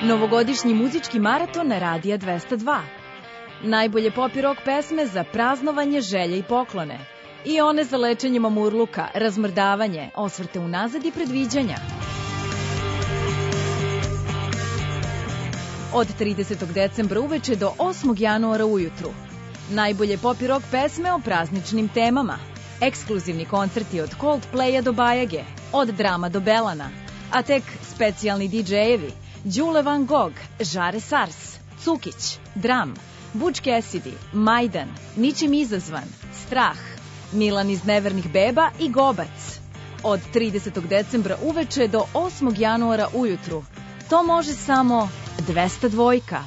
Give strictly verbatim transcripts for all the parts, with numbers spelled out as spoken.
Novogodišnji muzički maraton na Radija dvesta dva. Najbolje pop i rock pesme za praznovanje, želje i poklone. I one za lečenje mamurluka, razmrdavanje, osvrte unazad i predviđanja. Od tridesetog decembra uveče do osmog januara ujutru. Najbolje pop i rock pesme o prazničnim temama. Ekskluzivni koncerti od Coldplaya do Bajage, od Drama do Belana. A tek specijalni didžejevi Đule Van Gogh, Žare Sars, Cukić, Dram, Butch Cassidy, Majdan, Ničim izazvan, Strah, Milan iz Nevernih beba i Gobac. Od tridesetog decembra uveče do osmog januara ujutru. To može samo dvesta dva.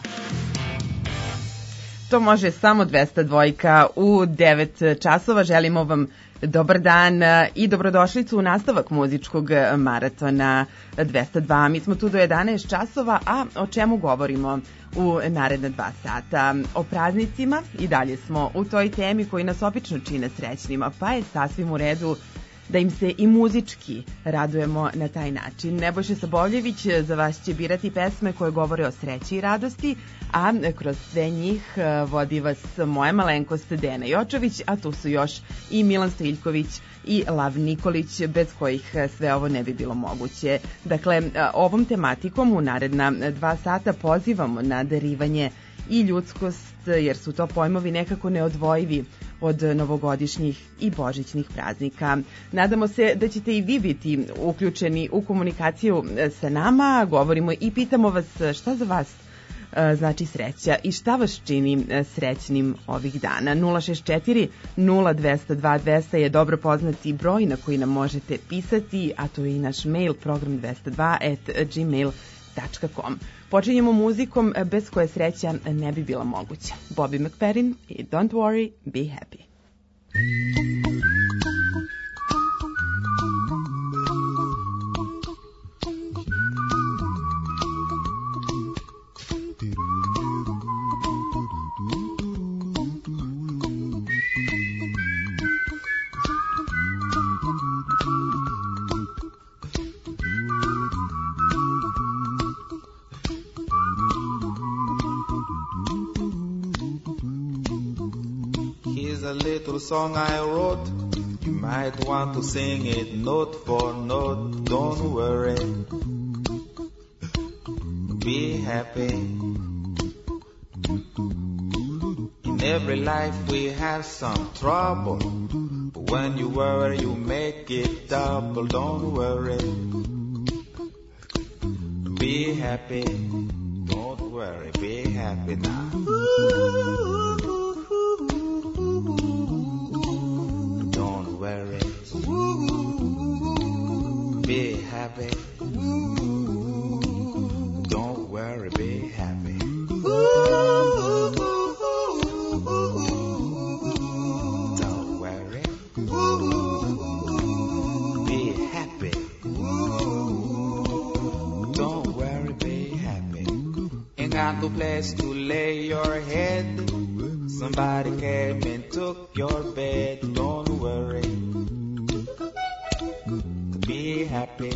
To može samo dvesta dva u devet časova. Želimo vam dobar dan i dobrodošlicu u nastavak muzičkog maratona dvesta dva. Mi smo tu do jedanaest časova, a o čemu govorimo u naredna dva sata? O praznicima, i dalje smo u toj temi koji nas obično čine srećnima, pa je sasvim u redu da im se i muzički radujemo na taj način. Nebojša Saboljević za vas će birati pesme koje govore o sreći i radosti, a kroz sve njih vodi vas moja malenkost Dena Jočović, a tu su još i Milan Stojiljković i Lav Nikolić, bez kojih sve ovo ne bi bilo moguće. Dakle, ovom tematikom u naredna dva sata pozivamo na darivanje i ljudskost, jer su to pojmovi nekako neodvojivi od novogodišnjih i božićnih praznika. Nadamo se da ćete i vi biti uključeni u komunikaciju sa nama. Govorimo i pitamo vas šta za vas znači sreća i šta vas čini srećnim ovih dana. nula šest četiri nula dvesta dva dvesta je dobro poznati broj na koji nam možete pisati, a to je i naš mail program dvesta dva at gmail dot com. Počinjemo muzikom bez koje sreća ne bi bila moguća. Bobby McFerrin i Don't Worry, Be Happy. A little song I wrote, you might want to sing it note for note. Don't worry, be happy. In every life we have some trouble, but when you worry you make it double. Don't worry, be happy. Don't worry, be happy now. Be happy. Don't worry, be happy. Don't worry. Be happy. Don't worry, be happy. Ain't got no place to lay your head. Somebody came and took your bed. Don't worry. Be happy.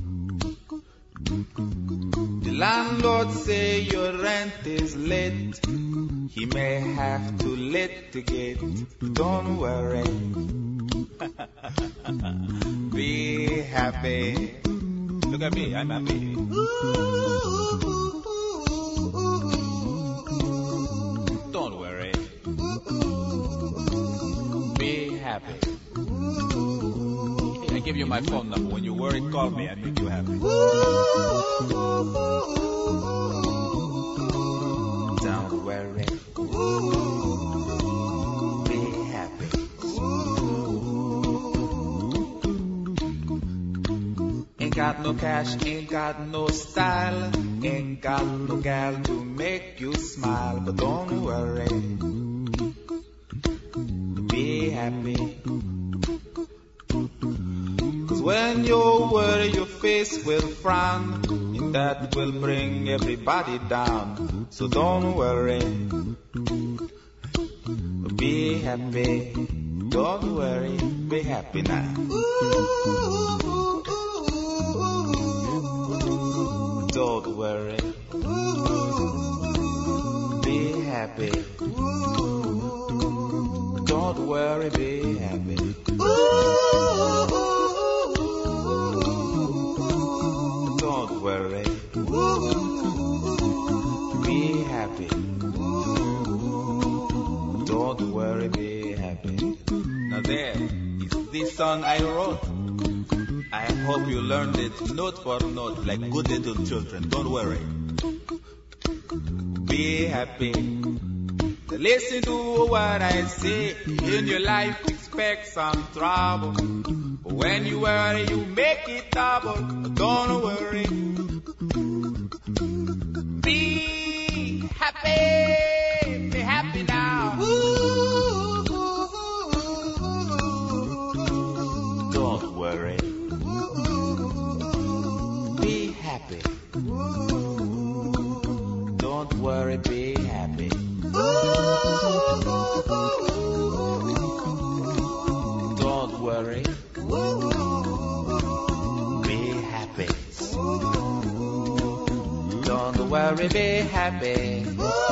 The landlord say your rent is late. He may have to litigate. Don't worry. Be happy. Look at me, I'm happy. Don't worry. Be happy. I give you my phone number. When you worry, call me. I make you happy. Don't worry. Be happy. Ain't got no cash, ain't got no style, ain't got no gal to make you smile. But don't worry. Be happy. When you worry, your face will frown, and that will bring everybody down. So don't worry, be happy. Don't worry, be happy now. Don't worry, song I wrote. I hope you learned it note for note like good little children. Don't worry. Be happy. Listen to what I say. In your life, expect some trouble. But when you worry, you make it double. Don't worry. Be happy. Be happy now. Don't worry. Be happy. Don't worry, be happy. Don't worry. Be happy. Don't worry, be happy.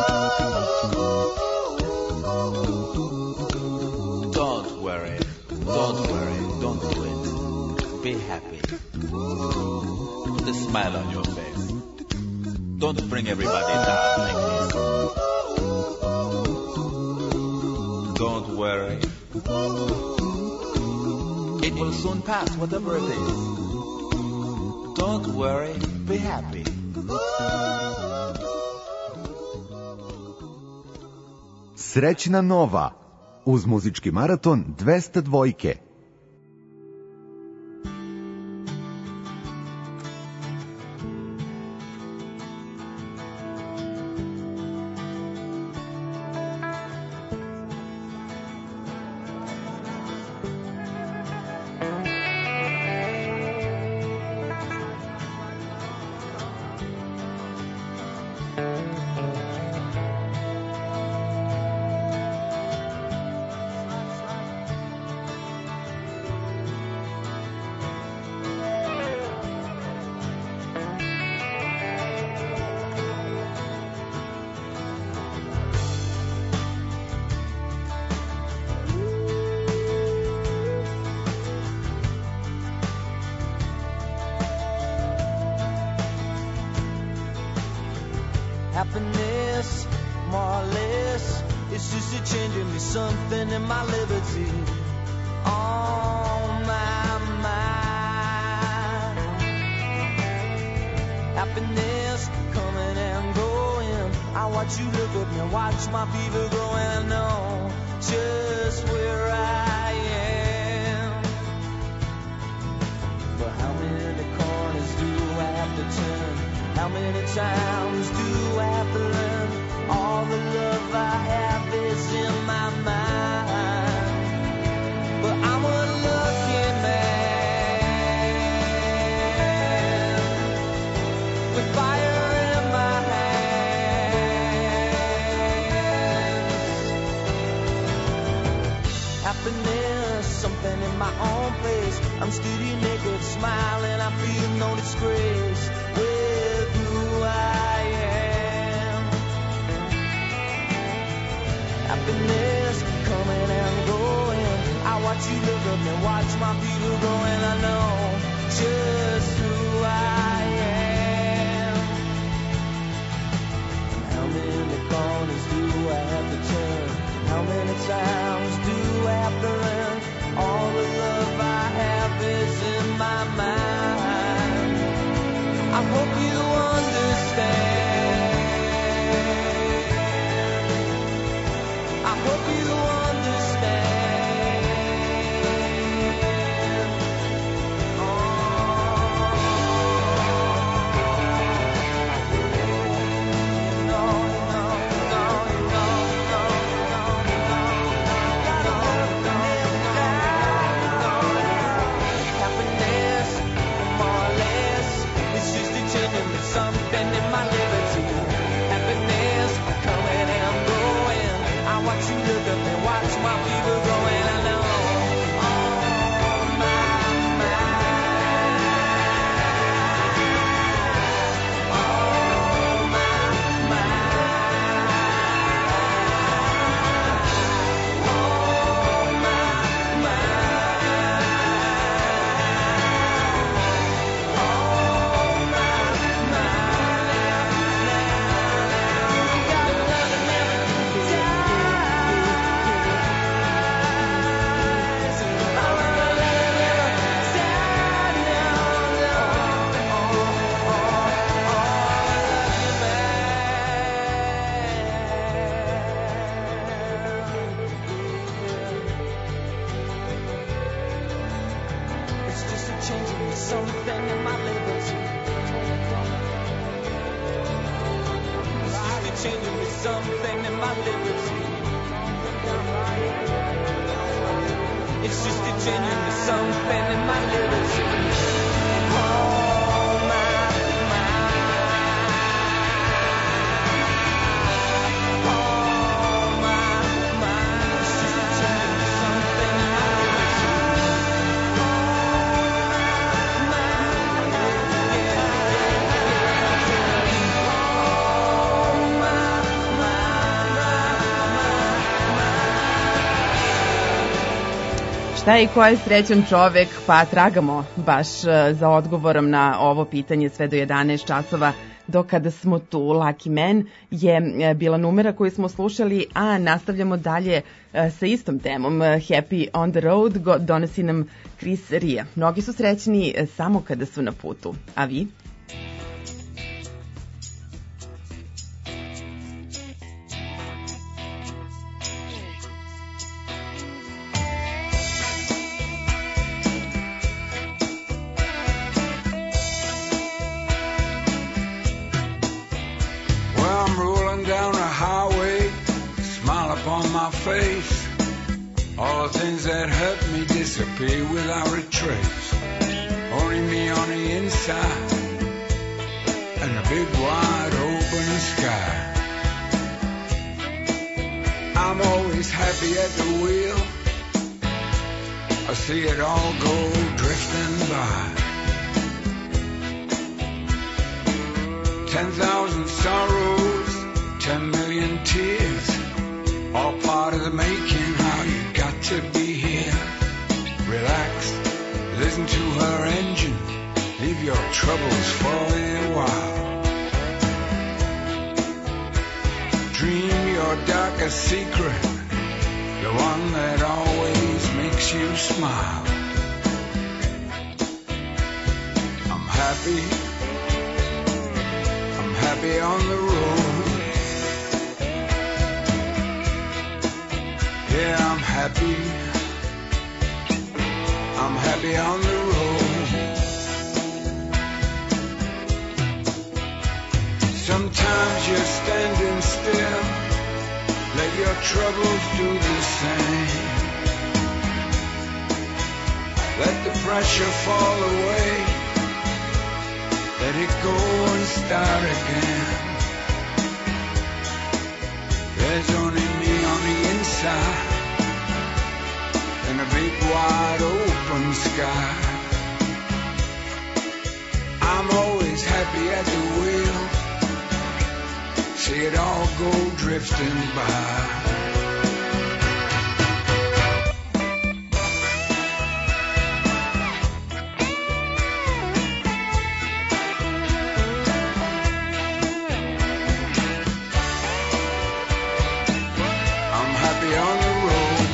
Don't worry. Don't worry. Don't do it. Be happy. Put a smile on your face. Don't bring everybody down like this. Don't worry. It will soon pass, whatever it is. Don't worry, be happy. Srećna nova uz muzički maraton dvesta dvojke. Happiness, more or less, it's just a changing me something in my liberty. On my mind. Happiness coming and going. I watch you look at me, watch my fever grow, and I know just where I am. But how many corners do I have to turn? How many times do I have to learn? All the love I have is in my mind. But I'm a lucky man with fire in my hands. Happiness, something in my own place. I'm steady, naked, smiling. I feel no disgrace. I am. Happiness coming and going. I watch you look up and watch my people go, and I know just who I am. And how many corners do I have to turn? How many times do I have to learn? All the love I have is in my mind. I hope you understand. I hope you understand. Oh. No, no, no, no, no, no, no. Gotta work on it now. Happiness, more or less, it's just a change in something in my life. something in my liberty. Life is changing me something in my liberty. It's just a changing me something in my liberty. Oh my, my. Oh my, my. It's just a changing me something in my liberty. Oh my, yeah, yeah, yeah. Oh my, Šta je i ko je srećan čovek, pa tragamo baš e, za odgovorom na ovo pitanje sve do jedanaest časova, do kada smo tu. Lucky Man je e, bila numera koju smo slušali, a nastavljamo dalje e, sa istom temom. Happy on the road go, donosi nam Chris Ria. Mnogi su srećni e, samo kada su na putu, a vi? Well, I'm rolling down a highway, smile upon my face. All the things that hurt me disappear without a trace. Only me on the inside, and a big wide open sky. I'm always happy at the wheel. I see it all go drifting by. Ten thousand sorrows, ten million tears, all part of the making. How you got to be here. Relax, listen to her engine, leave your troubles for a while. Dream your darkest secret, the one that always makes you smile. I'm happy, I'm happy on the road. Yeah, I'm happy, I'm happy on the road. Sometimes you're standing still, let your troubles do the same. Let the pressure fall away, let it go and start again. There's only me on the inside, and a big wide open sky. I'm always happy at the wheel, see it all go drifting by. I'm happy on the road.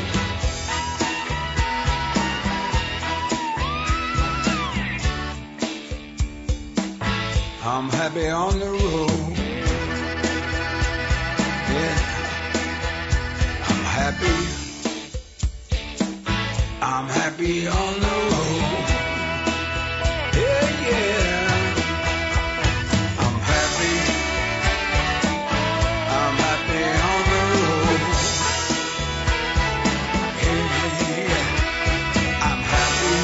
I'm happy on the road. Yeah, I'm happy. I'm happy on the road. Yeah, yeah. I'm happy. I'm happy on the road. Yeah, yeah. I'm happy.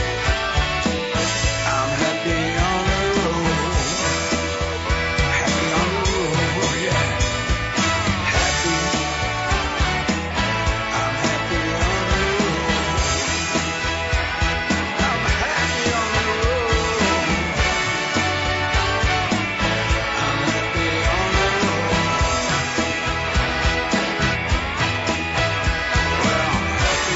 I'm happy on the road. Happy on the road, yeah. Happy. I'm happy on the road. I'm happy on the road. I'm happy on the road. Well, I'm happy.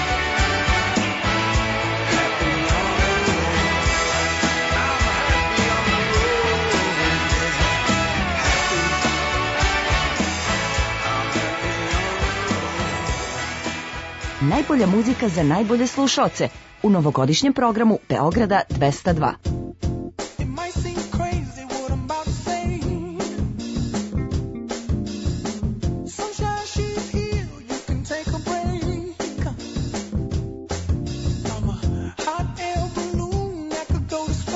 Happy on the road. I'm happy on the road. Happy. I'm happy on the road. Najbolja muzika za najbolje slušaoce u novogodišnjem programu Beograda dvesta dva. It might seem crazy what I'm about to say. Sunshine, she's here, you can take a break. I'm a hot air balloon that could go to space.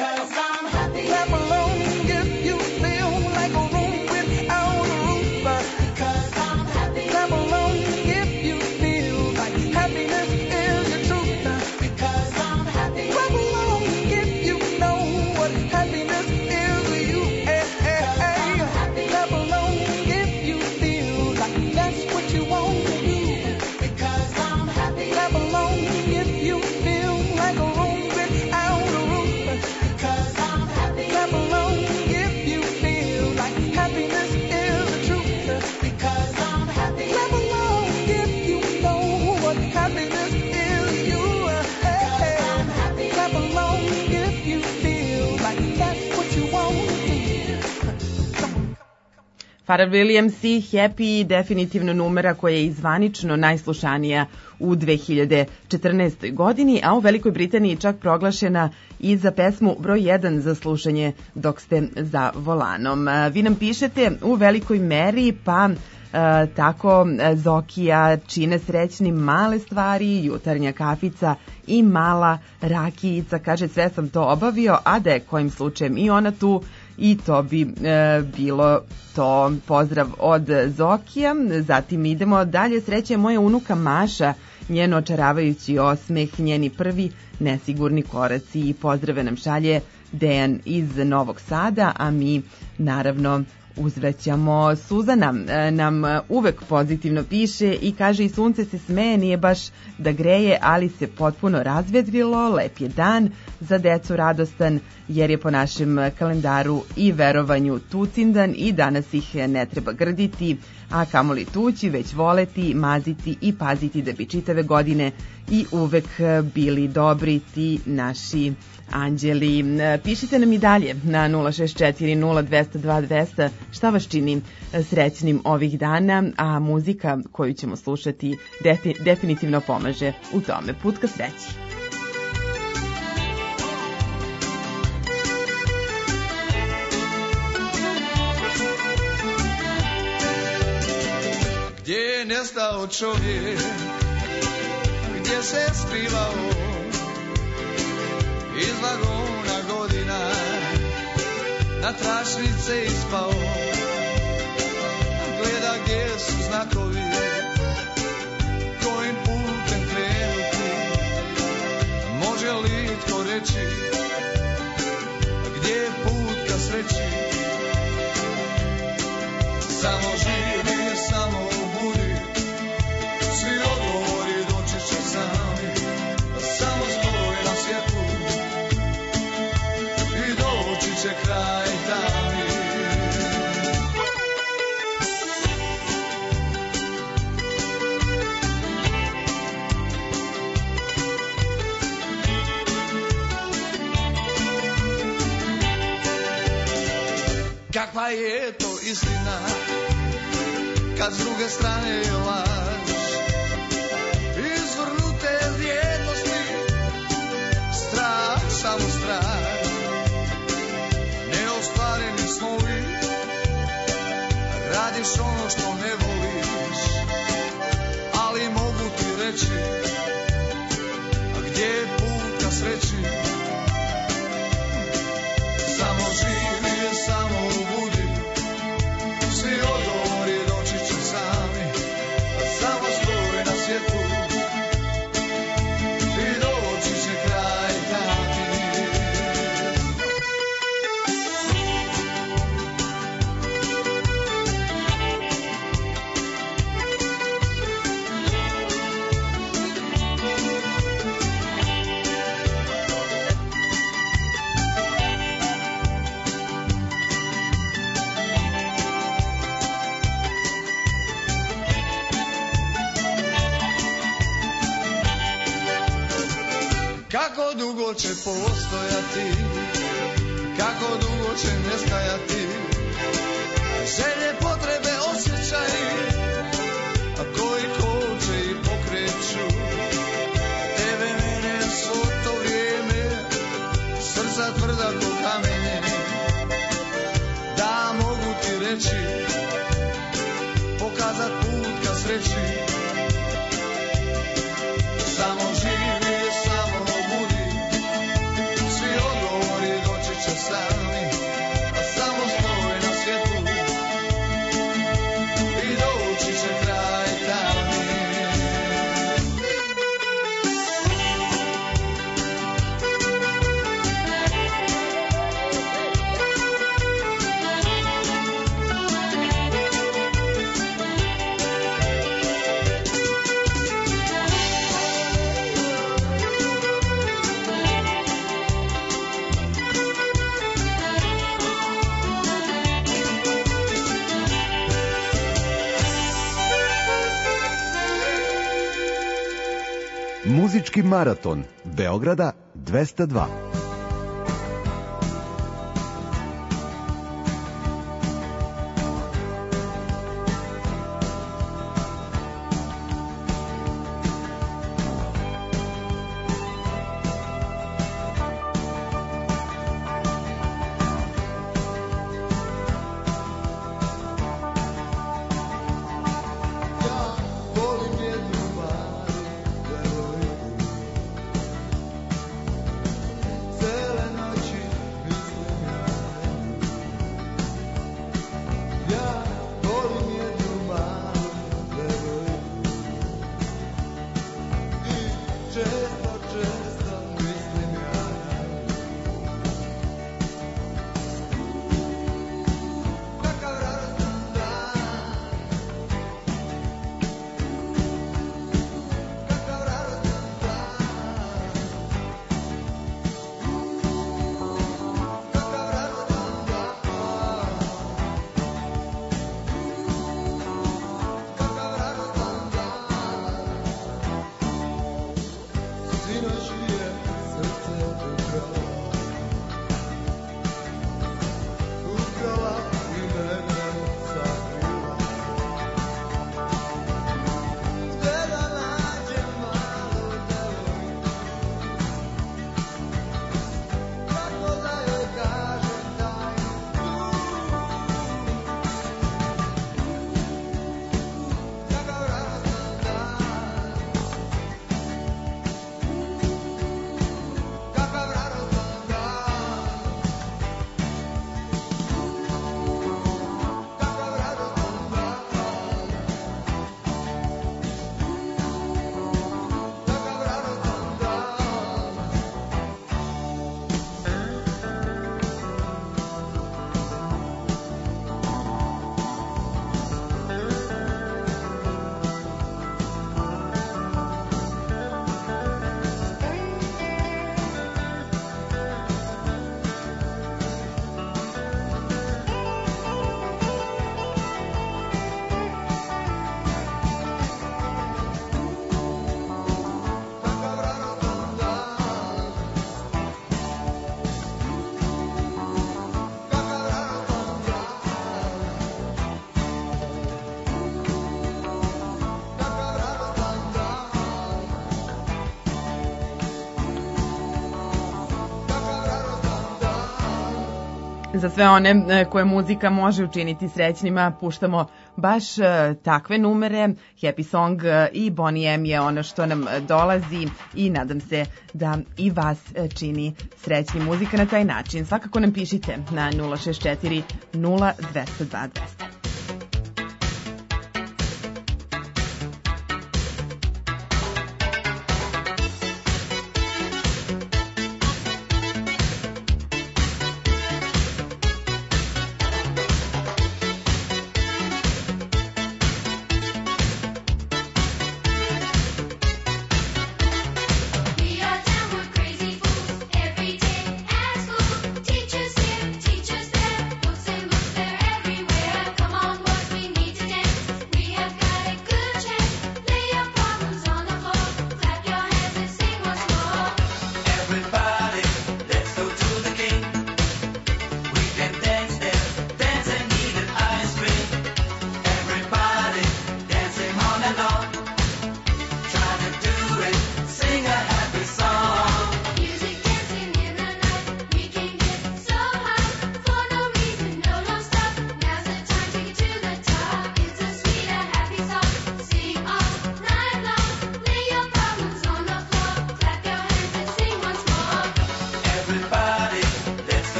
'cause I'm happy. Clap along if you feel like a room without a roof. 'Cause I'm happy. Clap along if you feel like happiness is the truth. Because I'm happy. Clap along if you know what happiness is to you. Hey, hey, hey. Clap along if you feel like that's what you want to do. Because I'm happy. Clap along if you feel like a room without a roof. Because I'm happy. Clap along if you feel like happiness is the truth. Because I'm happy. Clap along if you know what happiness is to you. Hey, hey. Clap along if you feel like that's what you want to do. Pharrell Williams i Happy, definitivno numera koja je izvanično najslušanija u dve hiljade četrnaestoj. godini, a u Velikoj Britaniji čak proglašena i za pesmu broj jedan za slušanje dok ste za volanom. Vi nam pišete u velikoj meri, pa e, tako Zokija čine srećnim male stvari, jutarnja kafica i mala rakijica. Kaže, sve sam to obavio, a da je kojim slučajem i ona tu, i to bi e, bilo to. Pozdrav od Zokija. Zatim idemo dalje. Sreća je moja unuka Maša, njen očaravajući osmeh, njeni prvi nesigurni koraci, i pozdrave nam šalje Dejan iz Novog Sada, a mi naravno uzvraćamo. Suzana e, nam uvek pozitivno piše i kaže, i sunce se smeje, nije baš da greje, ali se potpuno razvedrilo, lep je dan, za decu radostan, jer je po našem kalendaru i verovanju Tucindan i danas ih ne treba grditi, a kamoli tući, već voleti, maziti i paziti da bi čitave godine i uvek bili dobri ti naši anđeli. Pišite nam i dalje na nula šest četiri nula dva zero dva dva zero zero šta vas čini srećnim ovih dana, a muzika koju ćemo slušati defi- definitivno pomaže u tome. Put ka sreći. Gdje je nestao čovjek, gdje se skrivao, iz vagona godina na tračnice ispao, gleda gdje su znakovi, kojim putem krenuti, može li tko reći, gdje je put ka sreći, samo živi, samo budi, svi odgovori doći će sami, samo stoj na svjetlu i doći će kraj tami. Kakva je to istina, kad s druge strane je laž, izvrnute vrijednosti, strah, samo strah, neostvareni snovi, radiš ono što ne voliš, ali mogu ti reći, gdje je put ka sreći, samo živi, samo budi, svi odgovori doći će sami, samo stoj na svijetu i doći će kraj tami. Kako dugo će postojati, kako dugo će nestajati, želje, potrebe, osjećaji, koji koče i pokreću, tebe, mene, svo to vrijeme, srca tvrda ko kamenje, da mogu ti reći, pokazat put ka sreći, samo živi, samo budi, svi odgovori doći priča sami, a samo stoji na svjetlu i doći će kraj tami. Muzički maraton Beograda dvesta dva. Za sve one koje muzika može učiniti srećnima, puštamo baš takve numere. Happy Song i Boney M je ono što nam dolazi i nadam se da i vas čini srećni muzika na taj način. Svakako nam pišite na nula šest četiri nula dvesta dva dvesta. Teachers here, teachers there, books and books, they're everywhere. Come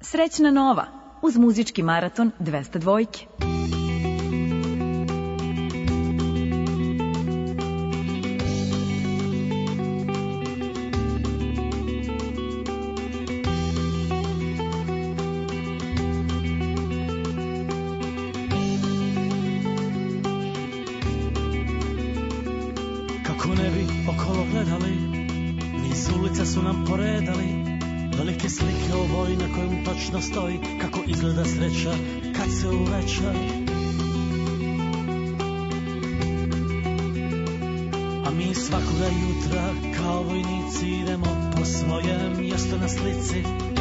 Srećna nova uz muzički maraton dvesta dvojke. Kako ne bi okolo gledali, niz ulica su nam poredali velike slike o boji na kojem točno stoji kako izgleda sreća kad se uveća. A mi svakoga jutra kao vojnici idemo po svoje mjesto na slici.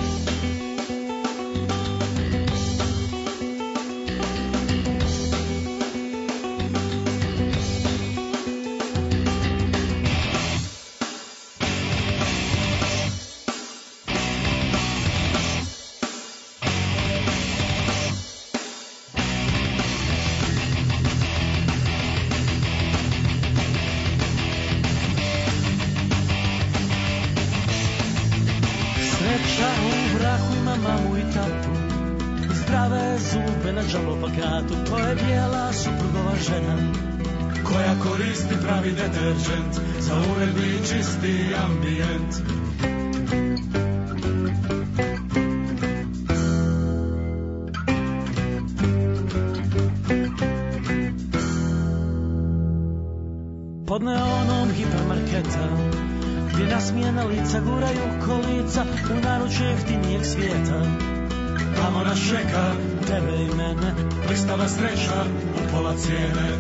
To je bijela suprugova žena koja koristi pravi deterđent za uredni i čisti ambijent. Pod neonom hipermarketa gdje nasmijena lica guraju kolica u naručje jeftinijeg svijeta. Tamo nas čeka tebe i mene, blistava sreća u pola cijene.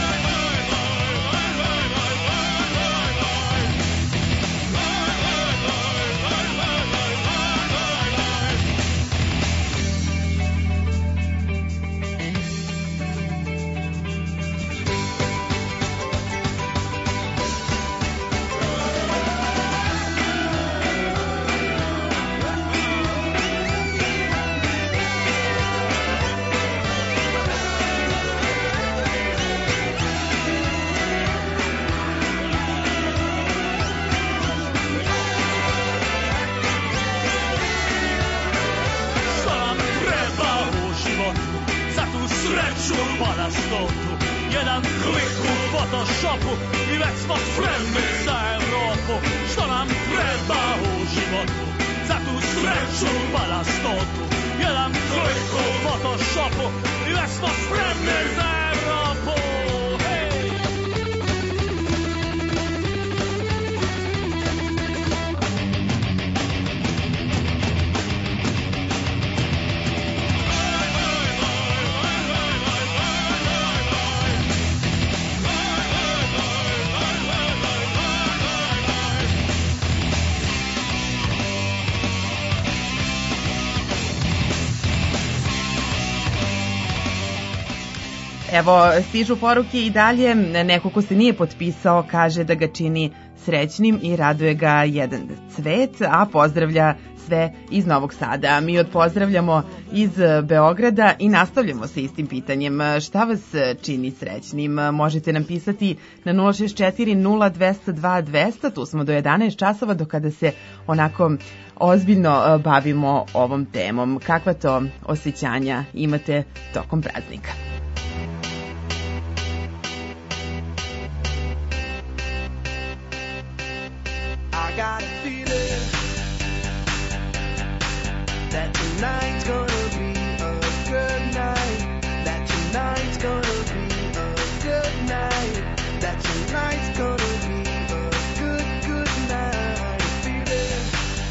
Jedan klik u Photoshopu i već smo spremni za Evropu. Što nam treba u životu za tu sreću balastotu? Jedan klik u Photoshopu i već smo spremni za Evropu. Hej! Evo, stižu poruke i dalje. Neko ko se nije potpisao kaže da ga čini srećnim i raduje ga jedan cvet, a pozdravlja sve iz Novog Sada. Mi odpozdravljamo iz Beograda i nastavljamo sa istim pitanjem. Šta vas čini srećnim? Možete nam pisati na nula šest četiri nula dva nula dva dvesta. Tu smo do jedanaest časova do kada se onako ozbiljno bavimo ovom temom. Kakva to osjećanja imate tokom praznika? I got a feeling that tonight's gonna be a good night. That tonight's gonna be a good night. That tonight's gonna be a good, good night. Feeling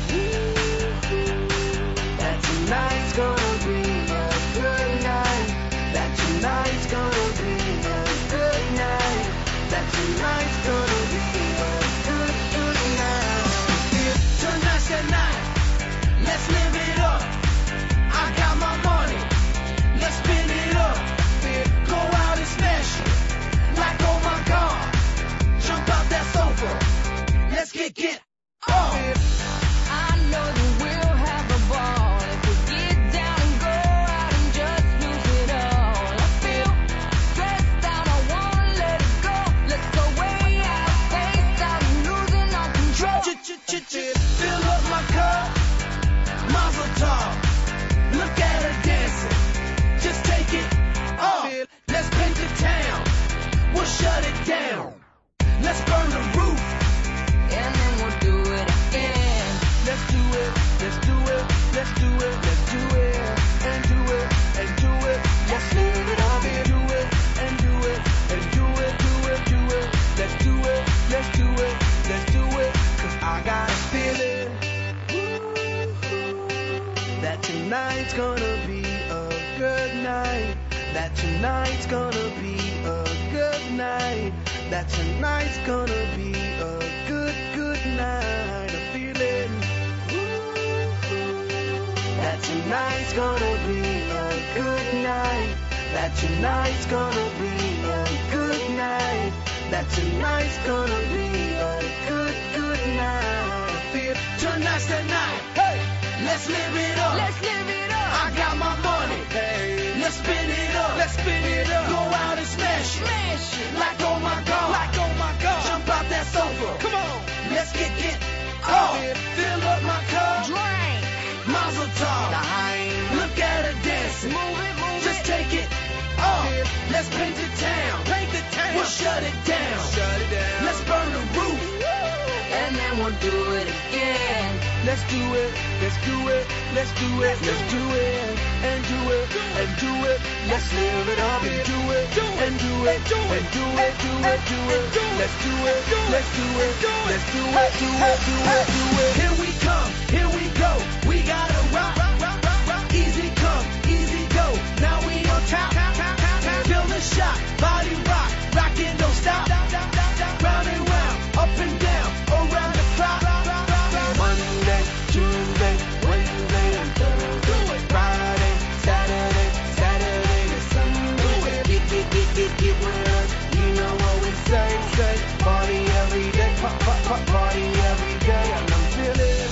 that tonight's gonna be a good night. That tonight's gonna be a good night. That tonight's gonna be a good, good night. Tonight's the night, let's live it up. I got my money, let's spin it up. Go out and smash it, like oh my god. Jump out that sofa, let's get get up. I know that we'll have a ball if we get down and go out and just lose it all. I feel stressed out, I wanna let it go. Let's go way out, face out, losing all control. Fill up my cup, mazel tov. do it, let's do it, and do it, and do it. Let's live it up and do it, and do it, and do it, do it, do it. Let's do it, let's do it, let's do it. Cause I got a feeling that tonight's gonna be a good night. That tonight's gonna be a good night. That tonight's gonna be a good, good night. A feeling that tonight's gonna be a good night. That tonight's gonna be a good night. That tonight's gonna be a good, good night. I feel tonight's the night. Hey, let's live it up. Let's live it up. I got my money. Hey, let's spin it up. Let's spin it up. Go out and smash it. Smash it. Like oh my god. Like oh my god. Jump out that sofa. Come on. Let's get it. Oh, fill up my cup. Drink. Mazel tov. Look at her dancing. Move it, move Just it. take it. Oh, let's paint the town. Paint the town. We'll shut it down. Shut it down. Let's burn the roof. And then we'll do it again. Let's do it. Let's do it. Let's do it. Let's do it. And do it. And do it. Let's live it up and do it. And do it. And do it. Do it. Do it. Let's do it. Let's do it. Let's do it. Do it. Do it. Do it. Here we come. Here we go. We gotta rock. Easy come. Easy go. Now we on top. Feel the shot. Body rock. Rockin' don't stop. Round and round. Up and down. Around the clock. Monday, Tuesday, Wednesday, and Thursday. Friday, Saturday, Saturday to Sunday. Get, get, get, get, get with us. You know what we say, say. Party every day, pop, pop, pop, party every day. And I'm feeling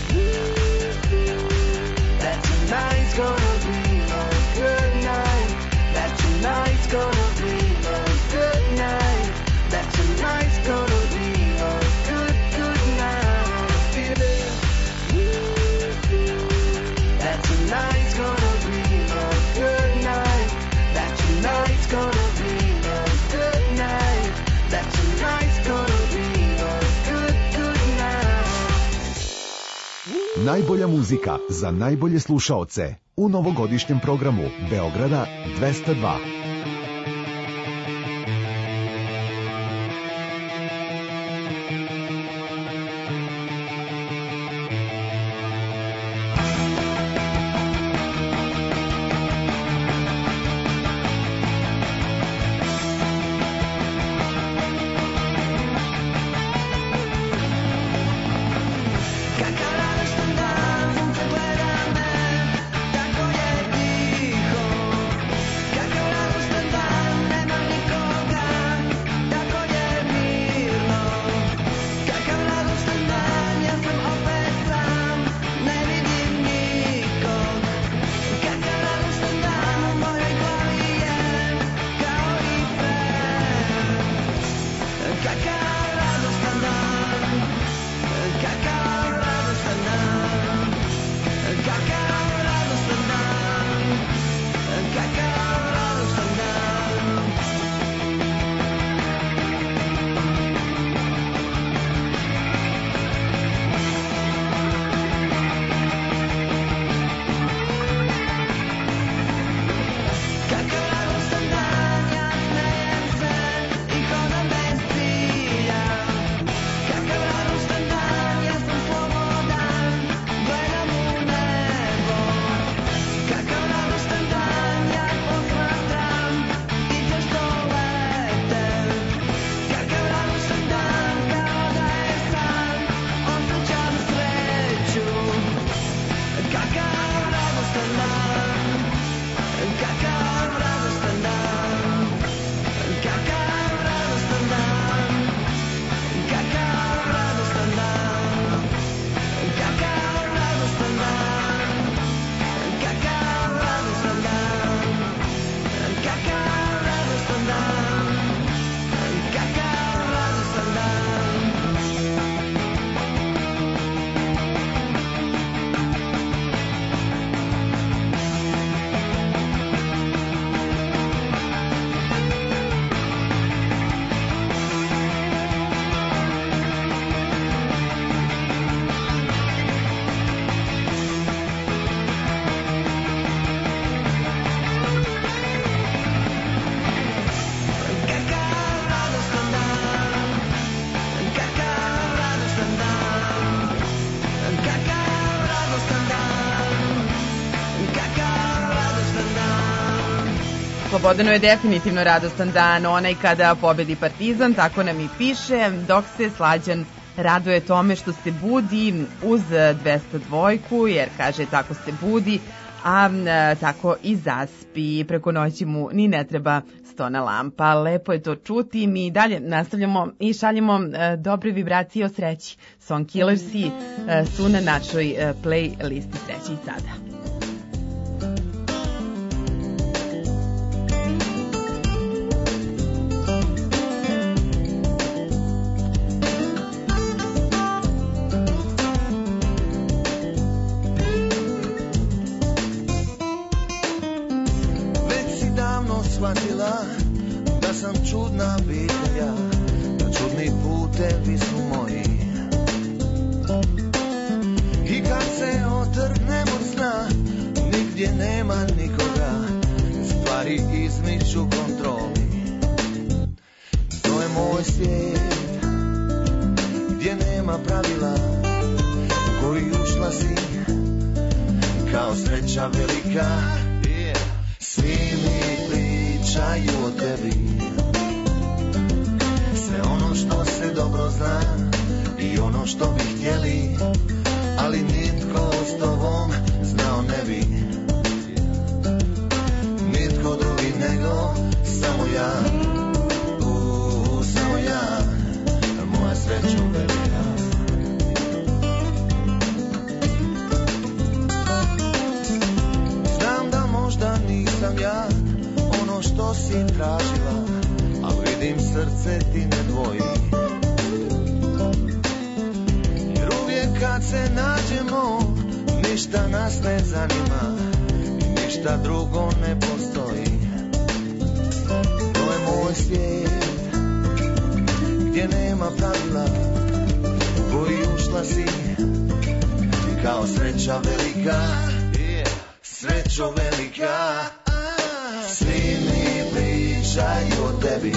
that tonight's gonna be a good night. That tonight's gonna be a good night. That tonight's gonna be a good, good night. I'm feeling that tonight's gonna be a good night. That tonight's gonna be a good night. That tonight's gonna be a good, good night. Najbolja muzika za najbolje slušaoce u novogodišnjem programu Beograda dvesta dva. Kako radoštan dan, pred gledame, tako je tiho. Kako radoštan Slobodano je definitivno radostan dan, onaj kada pobedi Partizan, tako nam i piše, dok se Slađan raduje tome što se budi uz dvesta dva, jer kaže tako se budi, a e, tako i zaspi, preko noći mu ni ne treba stona lampa. Lepo je to čuti, mi dalje nastavljamo i šaljemo e, dobre vibracije o sreći. Song Killersi e, su na našoj e, playlisti sreći i sada. Shvatila da sam čudna bitka, da čudni putevi su moji. I kad se otrgnem od sna, nigdje nema nikoga, stvari izmiču kontroli. To je moj svijet, gdje nema pravila, u koji ušla si, kao sreća velika. Svi mi pričaju o tebi, sve ono što se dobro zna i ono što bi htjeli, ali nitko s tobom znao ne bi. Nitko drugi nego samo ja, u, samo ja, moja sreća velika. Znam da možda nisam ja ono što si tražila, a vidim srce ti ne dvoji. Jer uvijek kad se nađemo, ništa nas ne zanima i ništa drugo ne postoji. To je moj svijet, gdje nema pravila, u koji ušla si, kao sreća velika, srećo velika. Svi mi pričaju o tebi,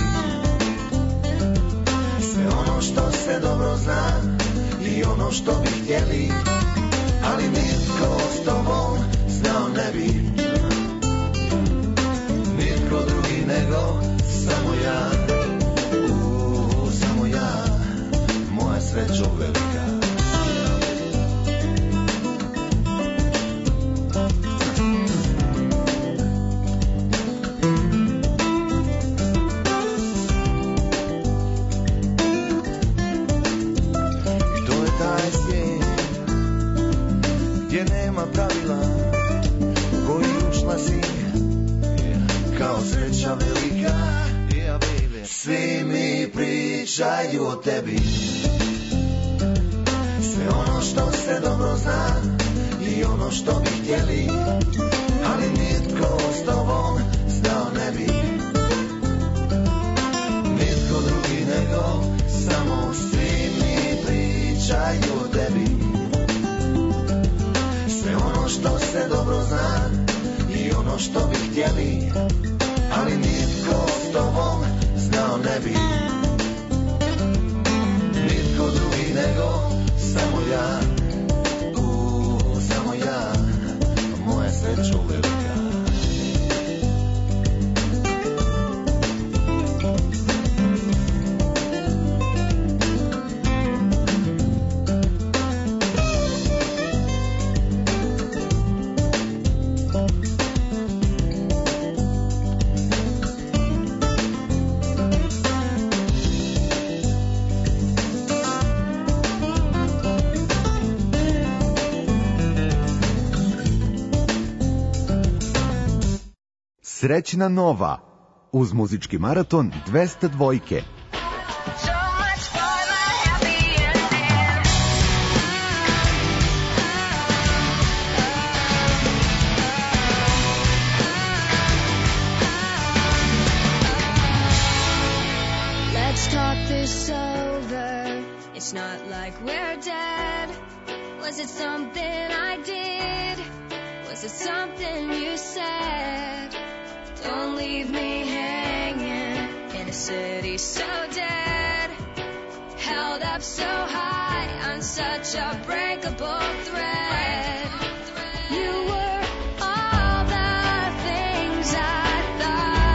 sve ono što se dobro zna i ono što bi htjeli, ali nitko s tobom znao ne bi. Nitko drugi nego samo ja, u, samo ja, moja srećo velika. Svi mi pričaju o tebi, sve ono što se dobro zna i ono što bi htjeli, ali nitko s tobom znao ne bi. Nitko drugi nego samo svi mi pričaju o tebi, sve ono što se dobro zna i ono što bi htjeli, ali nitko s tobom znao ne bi. Nitko drugi nego samo ja, u, samo ja, moja srećo velika. Srećna nova uz muzički maraton dvesta dva. Let's talk this over. It's not like we're dead. Was it something I did? Was it something you said? Don't leave me hanging in a city so dead, held up so high on such a breakable thread. You were all the things I thought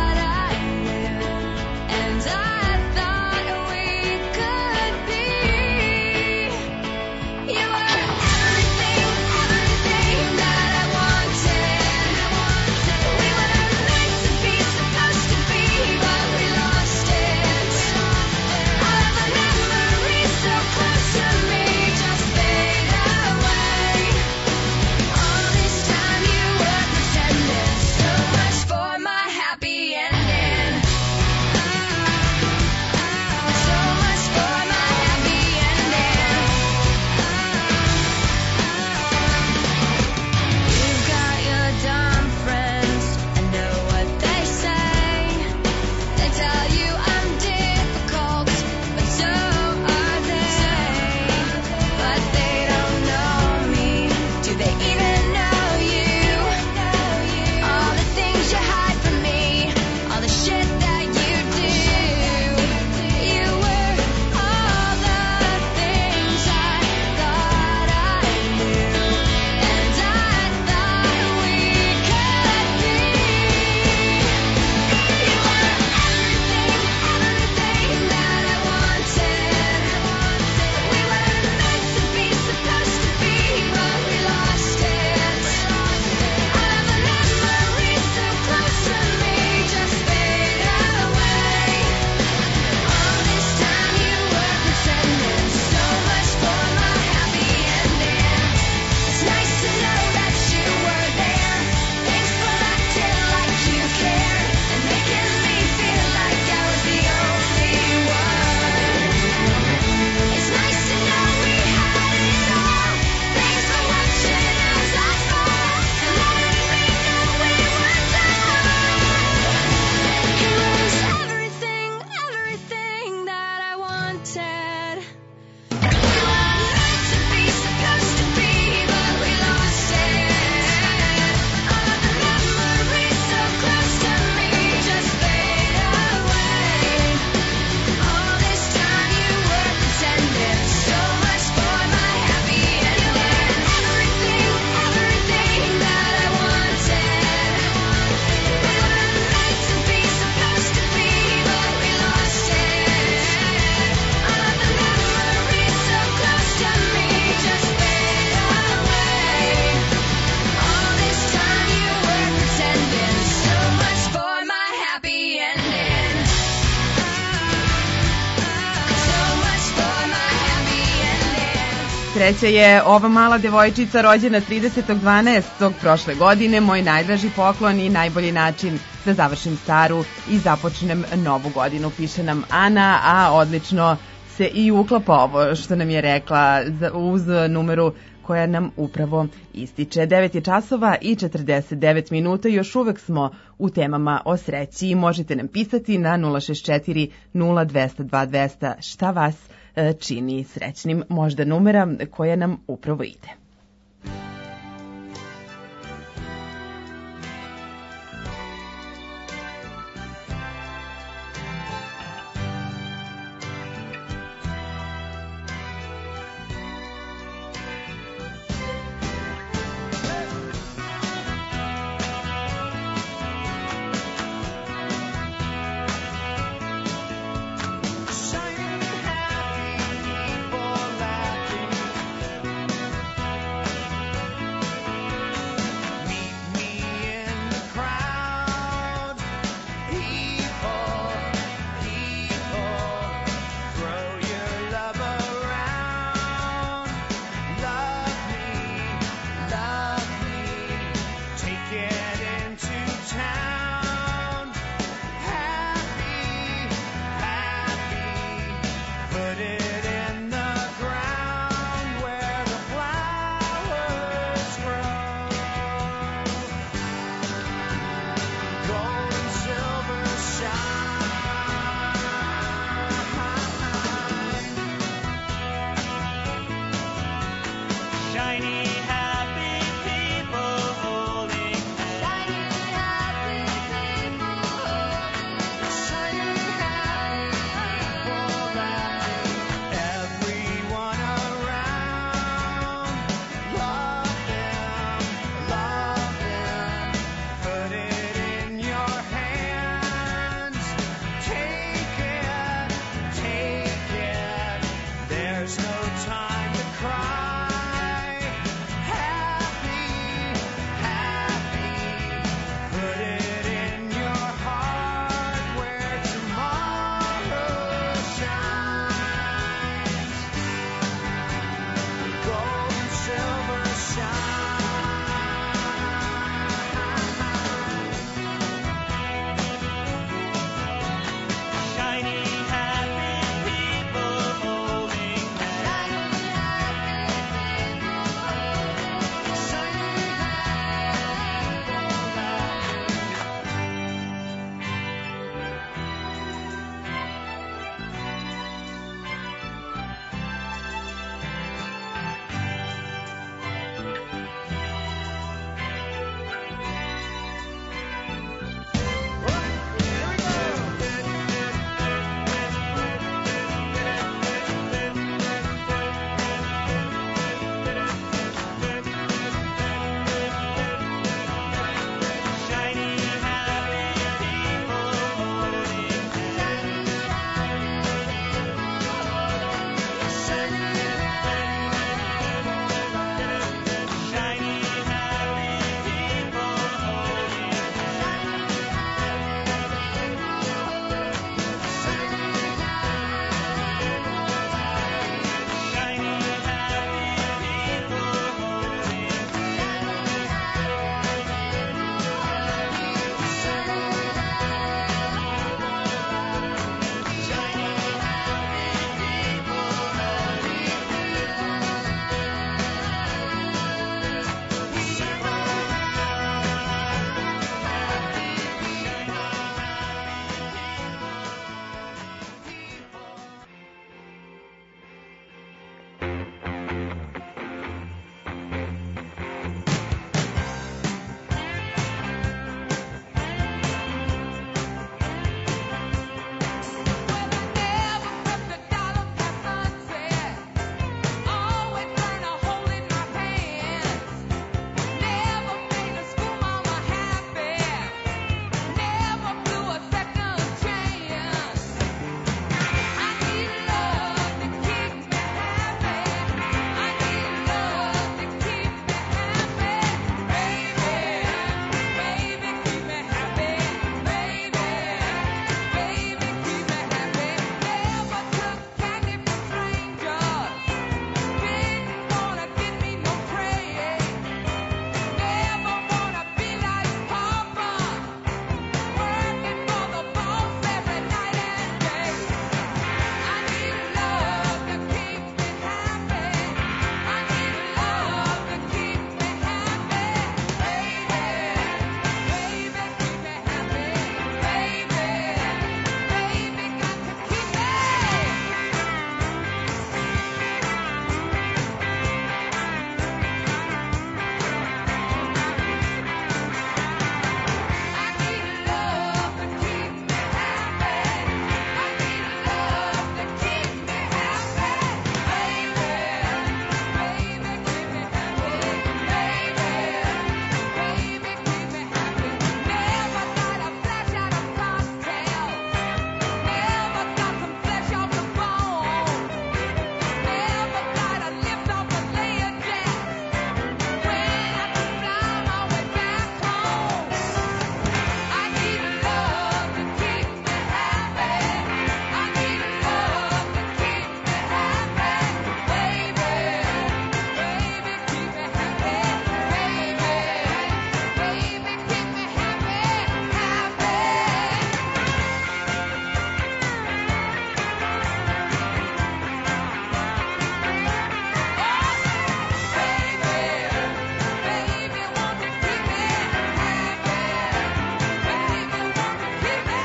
sreća je ova mala devojčica rođena tridesetog dvanaestog prošle godine, moj najdraži poklon i najbolji način da završim staru i započnem novu godinu, piše nam Ana, a odlično se i uklapa ovo što nam je rekla uz numeru koja nam upravo ističe. devet je časova i četrdeset devet minuta, još uvek smo u temama o sreći i možete nam pisati na nula šest četiri nula dva zero dva dva zero zero šta vas e, čini srećnim, možda numera koja nam upravo ide.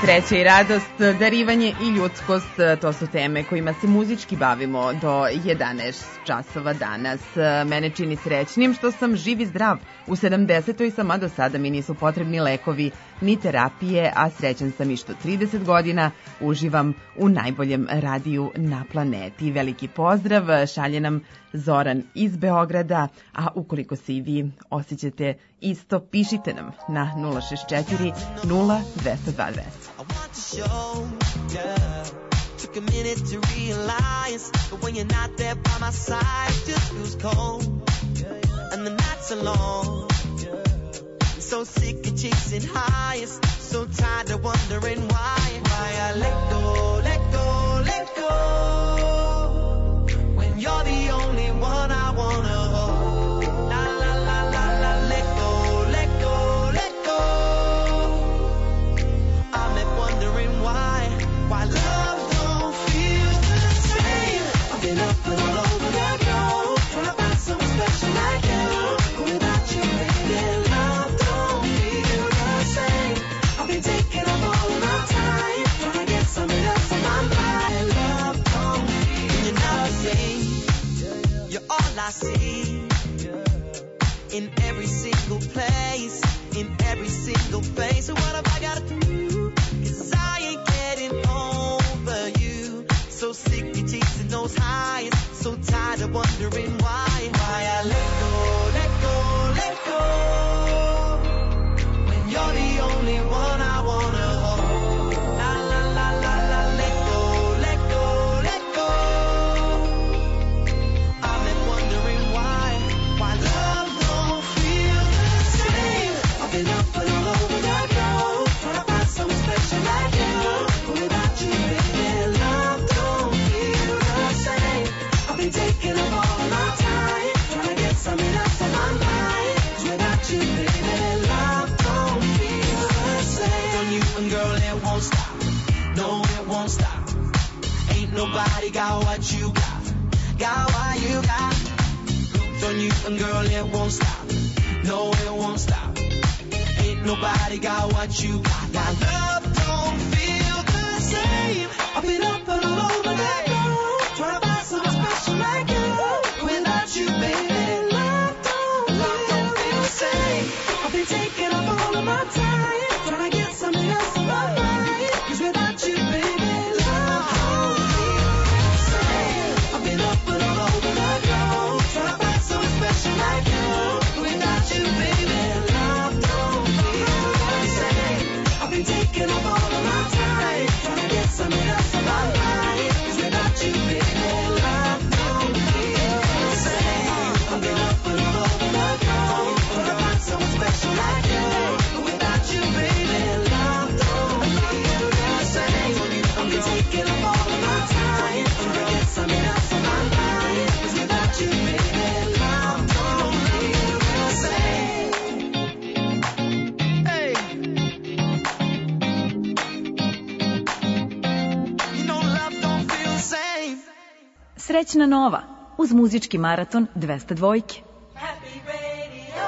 Sreća i radost, darivanje i ljudskost, to su teme kojima se muzički bavimo do jedanaest časova danas. Mene čini srećnim što sam živ i zdrav. U sedamdesetoj sam, a do sada mi nisu potrebni lekovi ni terapije, a srećan sam i što trideset godina uživam u najboljem radiju na planeti. Veliki pozdrav šalje nam Zoran iz Beograda, a ukoliko se i vi osjećate isto, pišite nam na nula šest četiri nula dva nula dva dva. I want to show, yeah. Took a minute to realize, but when you're not there by my side, it just feels cold, and the nights are long. I'm so sick of chasing highs, so tired of wondering why, why I let go, let go, let go. When you're the only one I wanna hold. La la la la la, let go, let go, let go. I'm left wondering why, why love don't feel the same. I've been up and all over the globe, trying to find someone special like you. But without you, baby, love don't feel the same. I've been taking up all of my time, trying to get something else on my mind. Love don't feel when you're not with me. You're all I see. In every single place, in every single face. So what have I gotta do? Cause I ain't getting over you. So sick of chasing those highs, so tired of wondering why, why I let go, let go, let go. When you're the only one I wanna hold. La la la la la, let go, let go, let go. I'm left wondering why, why love don't feel the same. I've been up and all over the globe, trying to find someone special like you. But without you, baby, love don't feel the same. I've been taking up all of my time, trying to get something else on my mind. 'Cause without you, baby, love don't feel the same. On you and girl, it won't stop. No, it won't stop. Ain't nobody got what you got, got what you got. On you and girl, it won't stop. No, it won't stop. Ain't nobody got what you got. Now love don't feel the same. I've been up and all over that globe, trying to find someone special like you. Without you, baby, love don't, love don't feel the same. I've been taking up all of my time, trying to get something else on my mind. 'Cause without you, baby, love don't feel the same. I've been up and all over the globe, trying to find someone special like you. Without you, baby, love don't feel the same. I've been taking up all of my time, trying to get something else on my mind. 'Cause without you, baby, love don't feel the same. I've been up and all over the globe, trying to find someone special like you. Without you, baby, love don't feel the same. I've been taking up all of my time, trying to get something else on my mind. 'Cause without you, baby, love don't feel the same. Hey. You know love don't feel the same. Srećna nova, uz muzički maraton dvesta dvojke. Happy radio.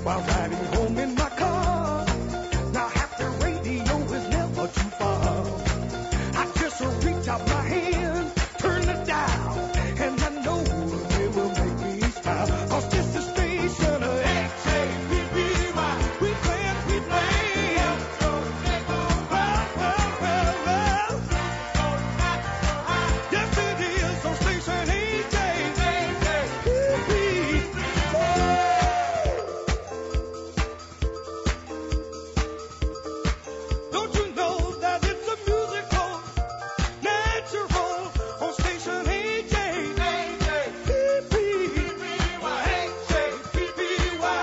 while riding home in my car. Now half the radio is never too far. I just reach out my hand, turn the dial, and I know they will make me smile. 'Cause this is station X A P P Y. We play it, we play it. Well, well, well, well. Yes, it is on station A J P P Y. Don't you know that it's a musical natural on station A J P P Y. A J P P Y.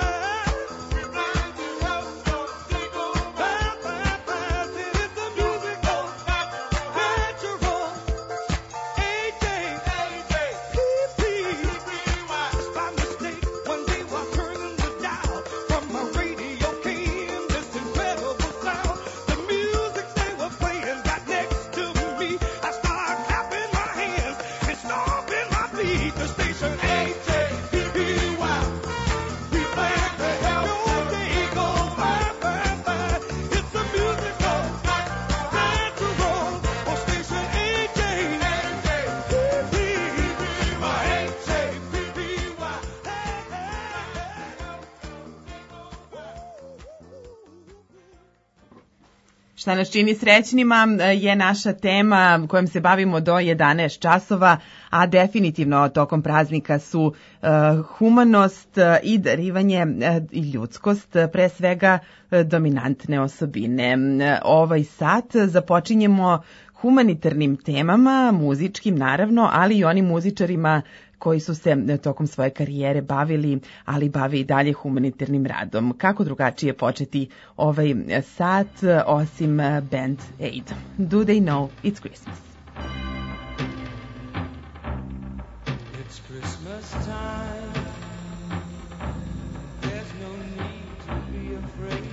It's a musical natural A J P P Y. By mistake, one day while turning the dial, from my radio came this incredible sound. The music they were playing got next to me. I started clapping my hands and stomping my feet. The station A J P P Y. We play the hell your day goes by, by, by. It's a musical natural on station A J P P Y. A J P P Y. Šta nas čini srećnima je naša tema kojom se bavimo do jedanaest časova, a definitivno tokom praznika su uh, humanost uh, i darivanje uh, i ljudskost, uh, pre svega uh, dominantne osobine. Uh, ovaj sat započinjemo humanitarnim temama, muzičkim naravno, ali i onim muzičarima koji su se tokom svoje karijere bavili, ali bave i dalje humanitarnim radom. Kako drugačije početi ovaj sat osim Band Aid? Do they know it's Christmas? It's Christmas time. There's no need to be afraid.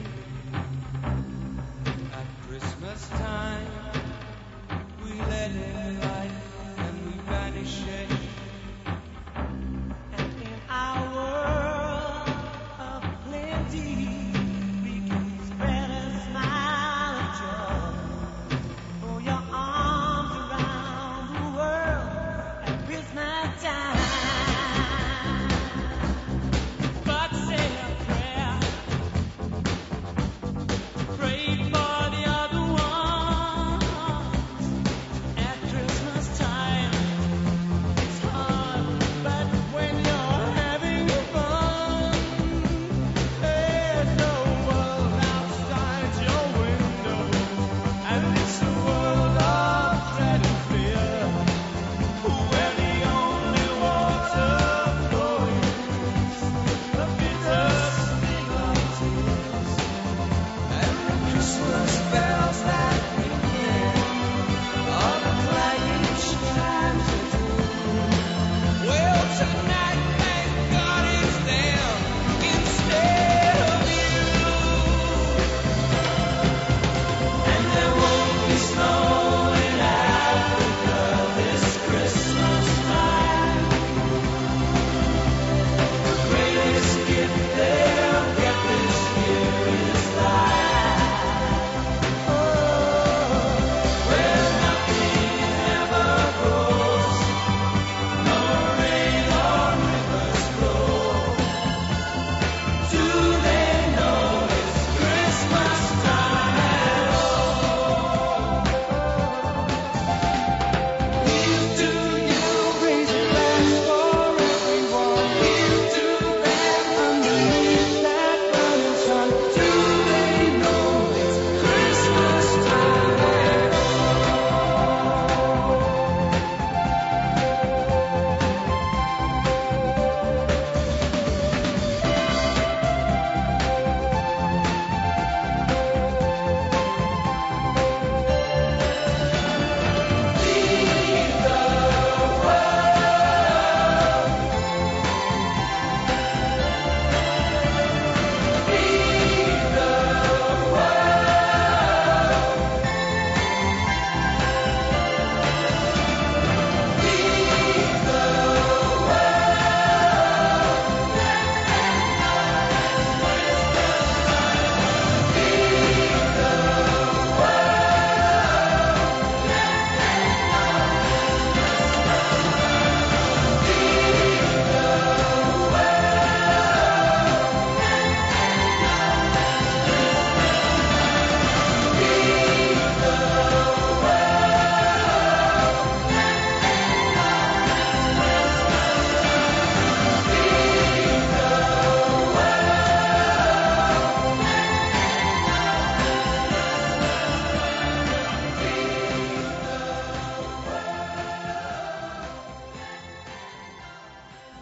At Christmas time, we let in light and we banish shame. And in our world of plenty, we can spread a smile of joy. Throw your arms around the world at Christmas time.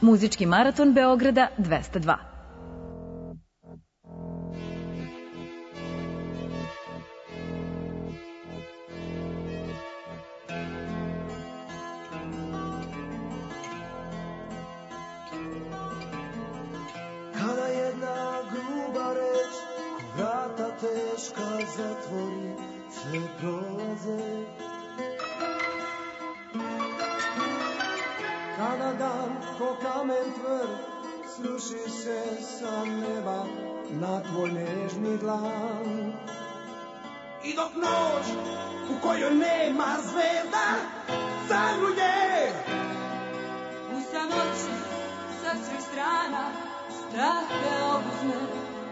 Muzički maraton Beograda dvesta dva. Kada jedna gruba reč ko vrata teška zatvori, sve prolaze. Kada dan ko kamen tvrd sruši se sa neba na tvoj nežni dlan. I dok noć u kojoj nema zvezda zagruje, U samoći sa svih strana strah te obuzme.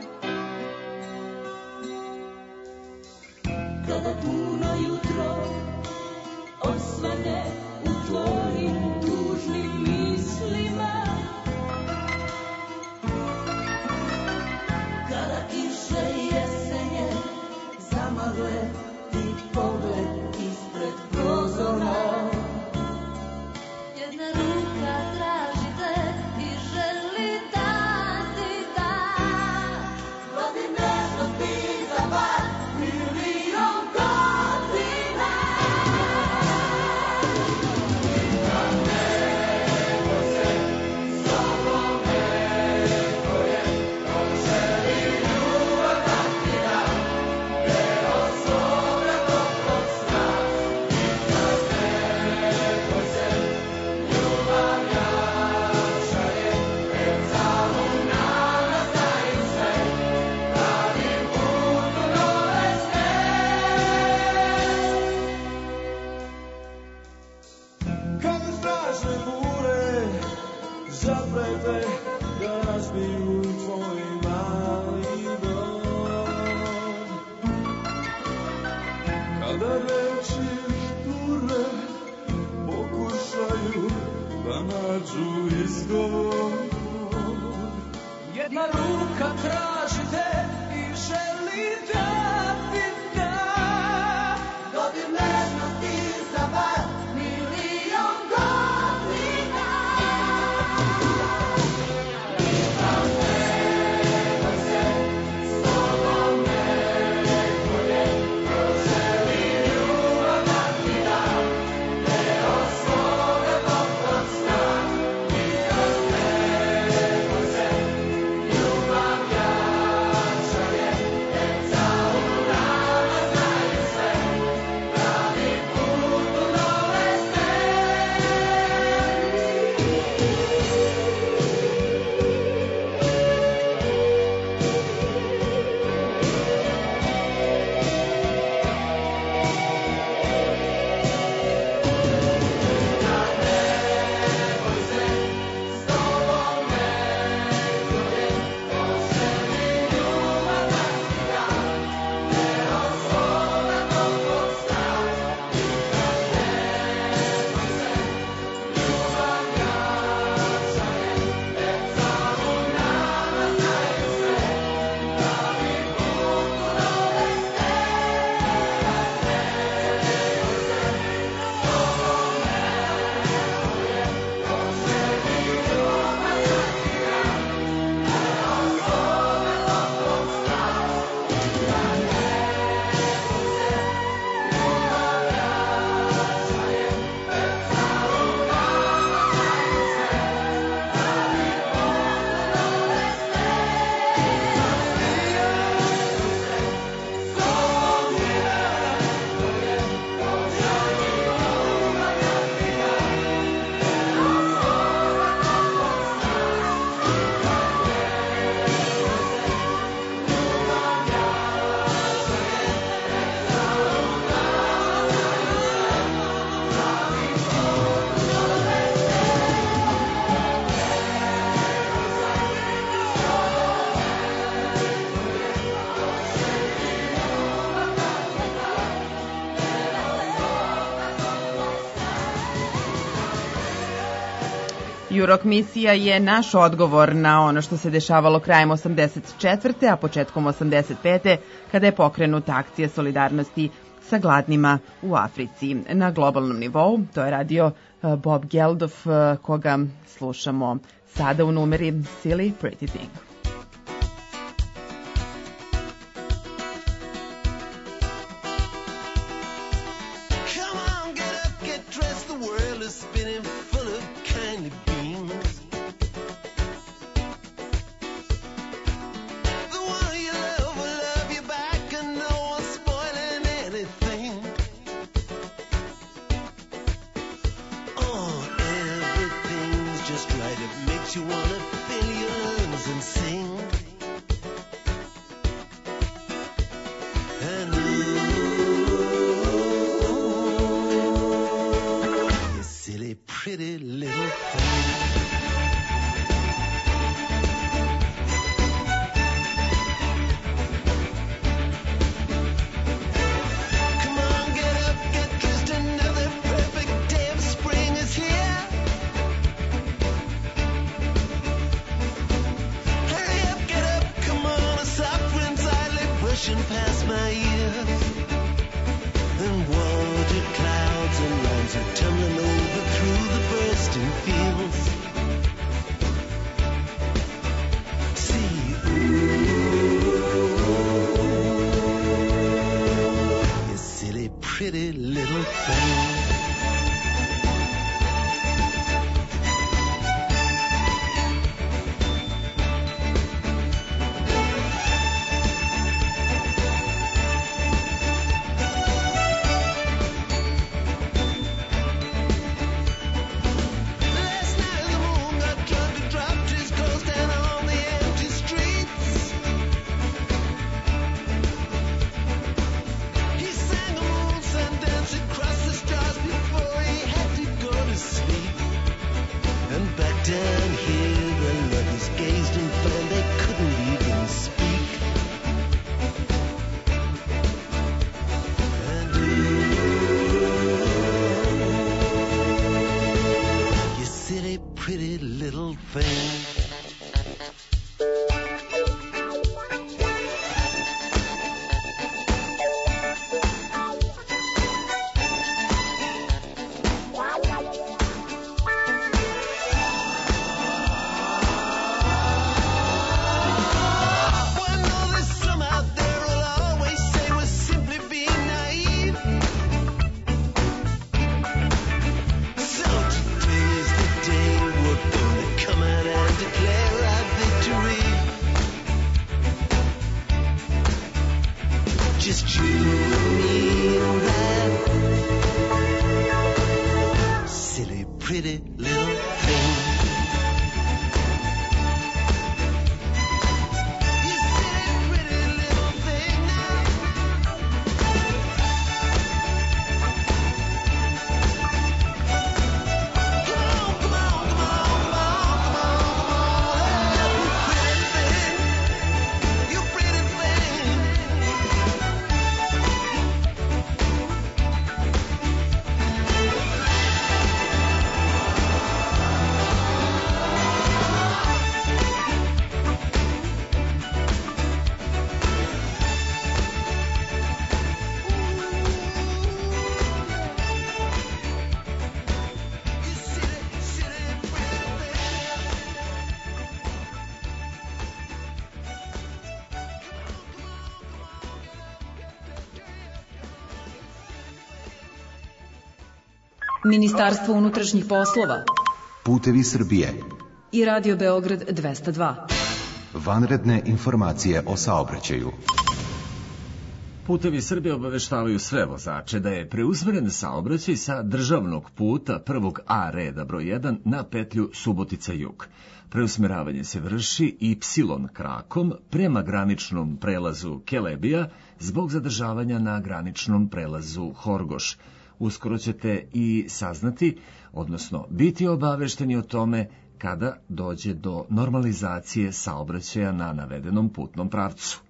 Kada puno jutro osvane u tvojim tužnim mislima, kada kiše jesenje zamagle ti pogled ispred prozora. Jedna ruka traži te i želi da ti da vodi nežnosti za bar milion godina. kada strašne bure zaprete da razbiju tvoj mali dom. Kada reči šture pokušaju da nađu izgovor, jedna ruka traži te i želi da ti da dodir nežnosti za bar milion godina. Jurok misija je naš odgovor na ono što se dešavalo krajem osamdeset četvrte. a početkom osamdeset pete. kada je pokrenuta akcija solidarnosti sa gladnima u Africi na globalnom nivou. To je radio Bob Geldof, koga slušamo sada u numeri Silly Pretty Thing. Come on, get up, get dressed. The world is spinning full of kindly beams. The one you love will love you back, and no one's spoiling anything. Oh, everything's just right. It makes you wanna fill your lungs and sing. And you silly, pretty little thing. Come on, get up, get dressed. Another perfect day of spring is here. Hurry up, get up, come on. A soft wind silently brushing past my ears. And water clouds and lines are tumbling over through the bursting fields. See, ooh, you silly, pretty little thing. Last night the moon got drunk and dropped his clothes down on the empty streets. He sang a moon sun dance across the stars before he had to go to sleep. And back down here the lovers gazed and found they couldn't even speak. And ooh, you silly, pretty little thing. Well, I know there's some out there who'll always say we're simply being naive. So today's the day we're gonna come out and declare our victory. Just you and me and that silly, pretty little thing. You silly, pretty little thing now. Come on, come on, come on, come on, come on, come on. You pretty thing. You pretty thing. You silly, silly, pretty thing. Ministarstvo unutrašnjih poslova Putevi Srbije. i Radio Beograd dvesta dva. Vanredne informacije o saobraćaju. Putevi Srbije obaveštavaju sve vozače da je preusmeren saobraćaj sa državnog puta prvog A reda broj jedan na petlju Subotica-Jug. Preusmeravanje se vrši Y krakom prema graničnom prelazu Kelebija zbog zadržavanja na graničnom prelazu Horgoš. Uskoro ćete i saznati, odnosno biti obavešteni o tome kada dođe do normalizacije saobraćaja na navedenom putnom pravcu.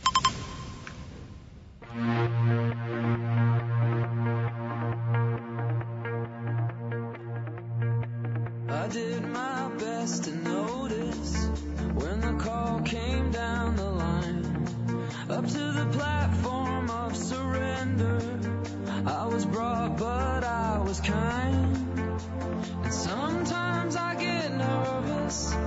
I did my best to notice when the call came down the line up to the platform of surrender. I was brought, but I was kind. And sometimes I get nervous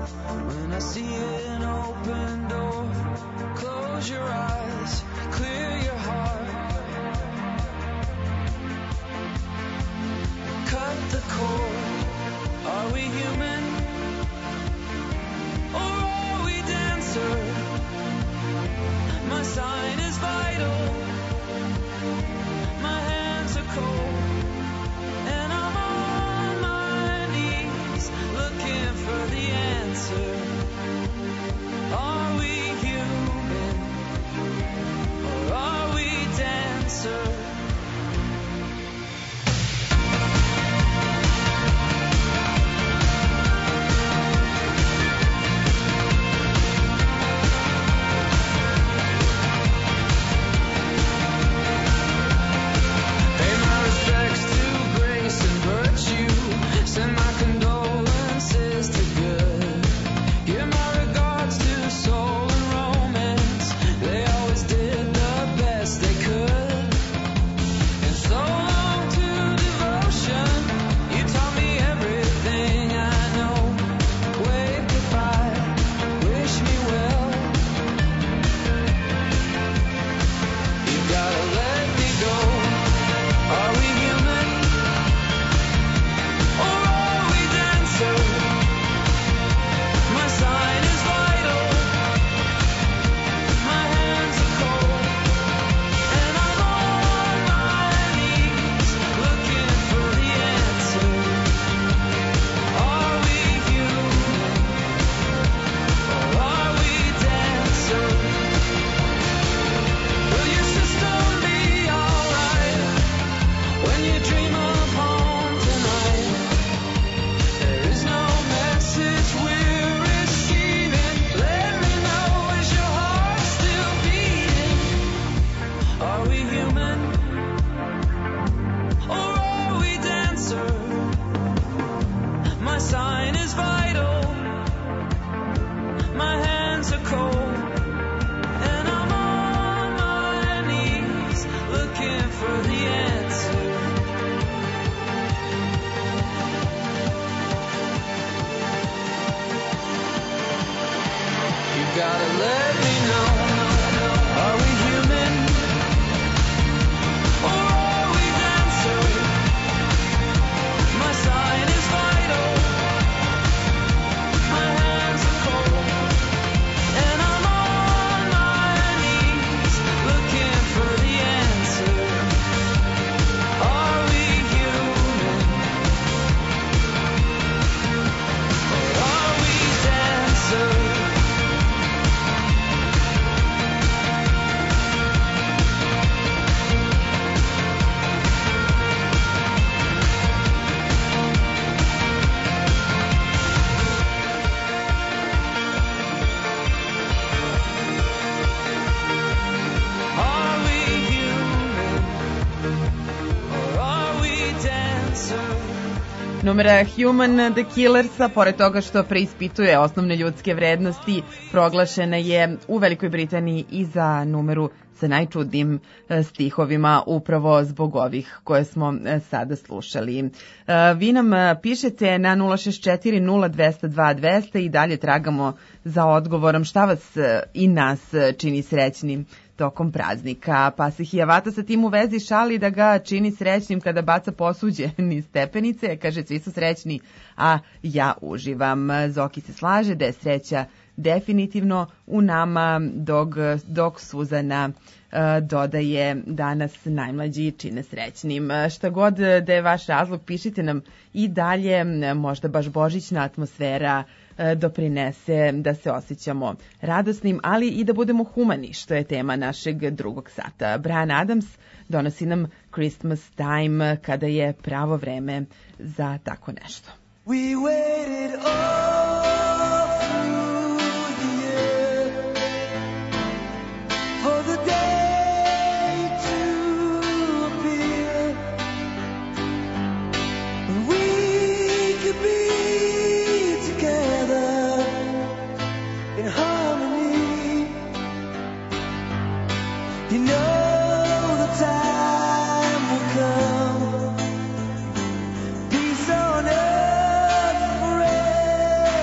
gotta let me know. Are we human? Or are we dancer? My sign is vital. My hands are cold. And I'm on my knees looking for the answer. Are we human? Or are we dancer? Are we human? Or are we dancer? Numera Human the Killersa, pored toga što preispituje osnovne ljudske vrednosti, proglašena je u Velikoj Britaniji i za numeru sa najčudnijim e, stihovima, upravo zbog ovih koje smo e, sada slušali. E, Vi nam e, pišete na nula šest četiri nula dva zero dva dva zero zero i dalje tragamo za odgovorom šta vas e, i nas e, čini srećnim tokom praznika. Pa se Hijavata sa tim u vezi šali da ga čini srećnim kada baca posuđe niz stepenice. Kaže, svi su srećni, a ja uživam. Zoki se slaže da je sreća definitivno u nama, dok, dok Suzana e, dodaje da nas najmlađi čine srećnim. E, Šta god da je vaš razlog, pišite nam i dalje, e, možda baš božićna atmosfera e, doprinese da se osjećamo radosnim, ali i da budemo humani, što je tema našeg drugog sata. Bryan Adams donosi nam Christmas Time, kada je pravo vreme za tako nešto. We waited all through the year for the day to appear when we could be together in harmony. You know the time will come, peace on earth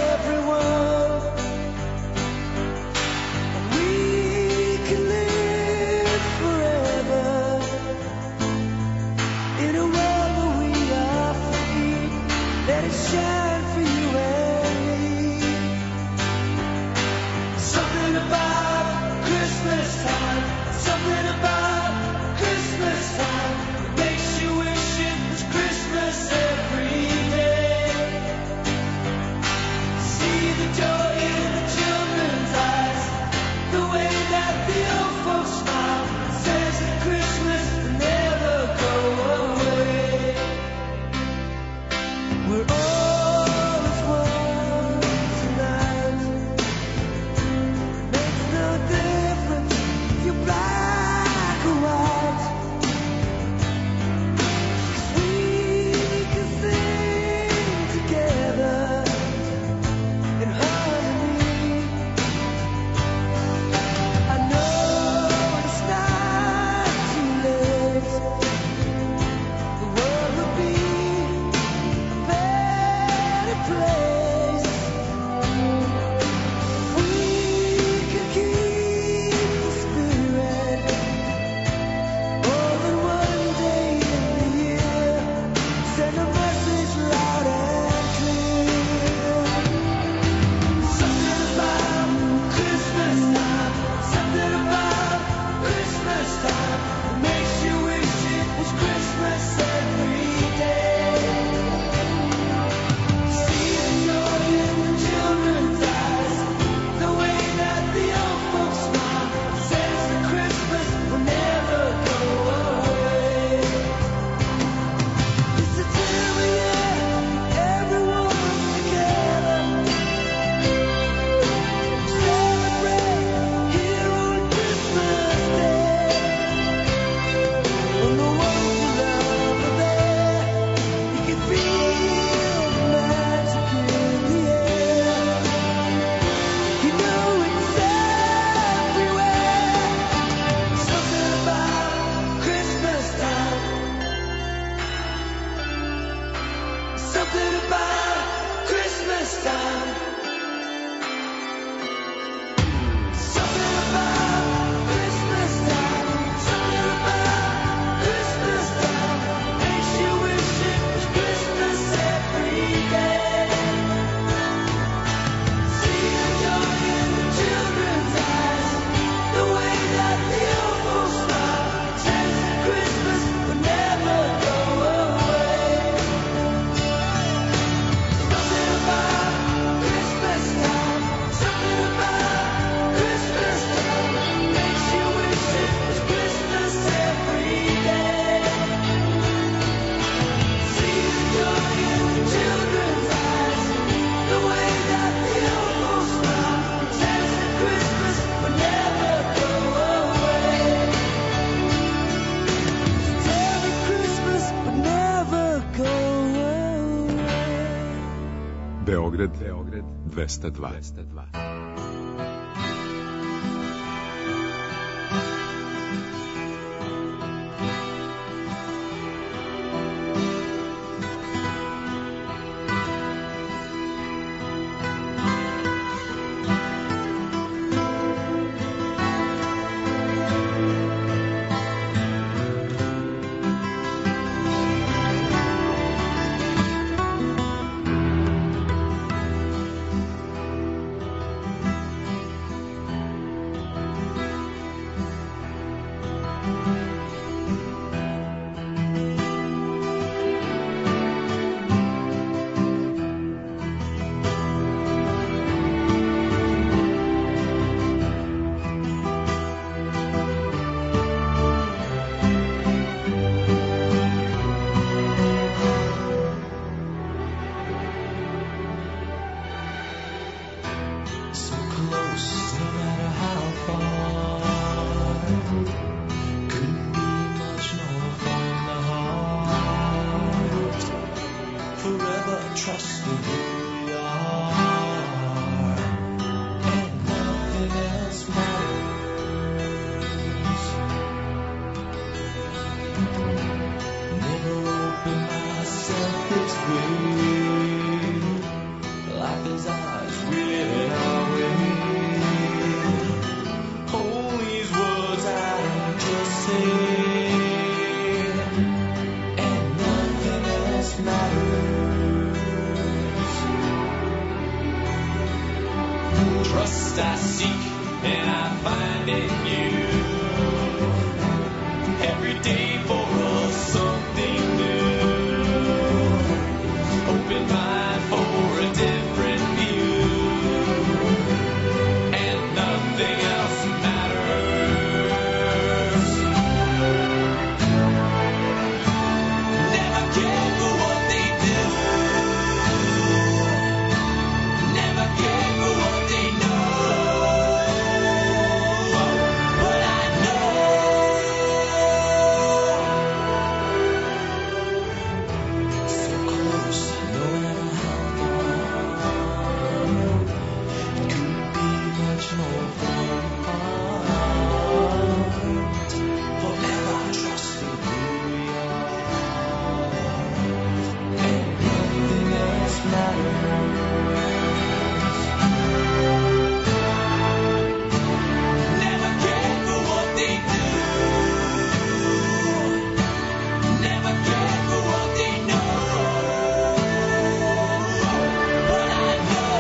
Beograd, Beograd dvesta dva. Trust I seek and I find in you. Every day for us something new. Open mind for a different view. And nothing else matters. Never care for what they do. Never care for what they know. But I know so close, no matter how far. It couldn't be much more fun. Forever trusting who we are, and nothing else matters. Never care for what they do. Never care for what they know. But I know.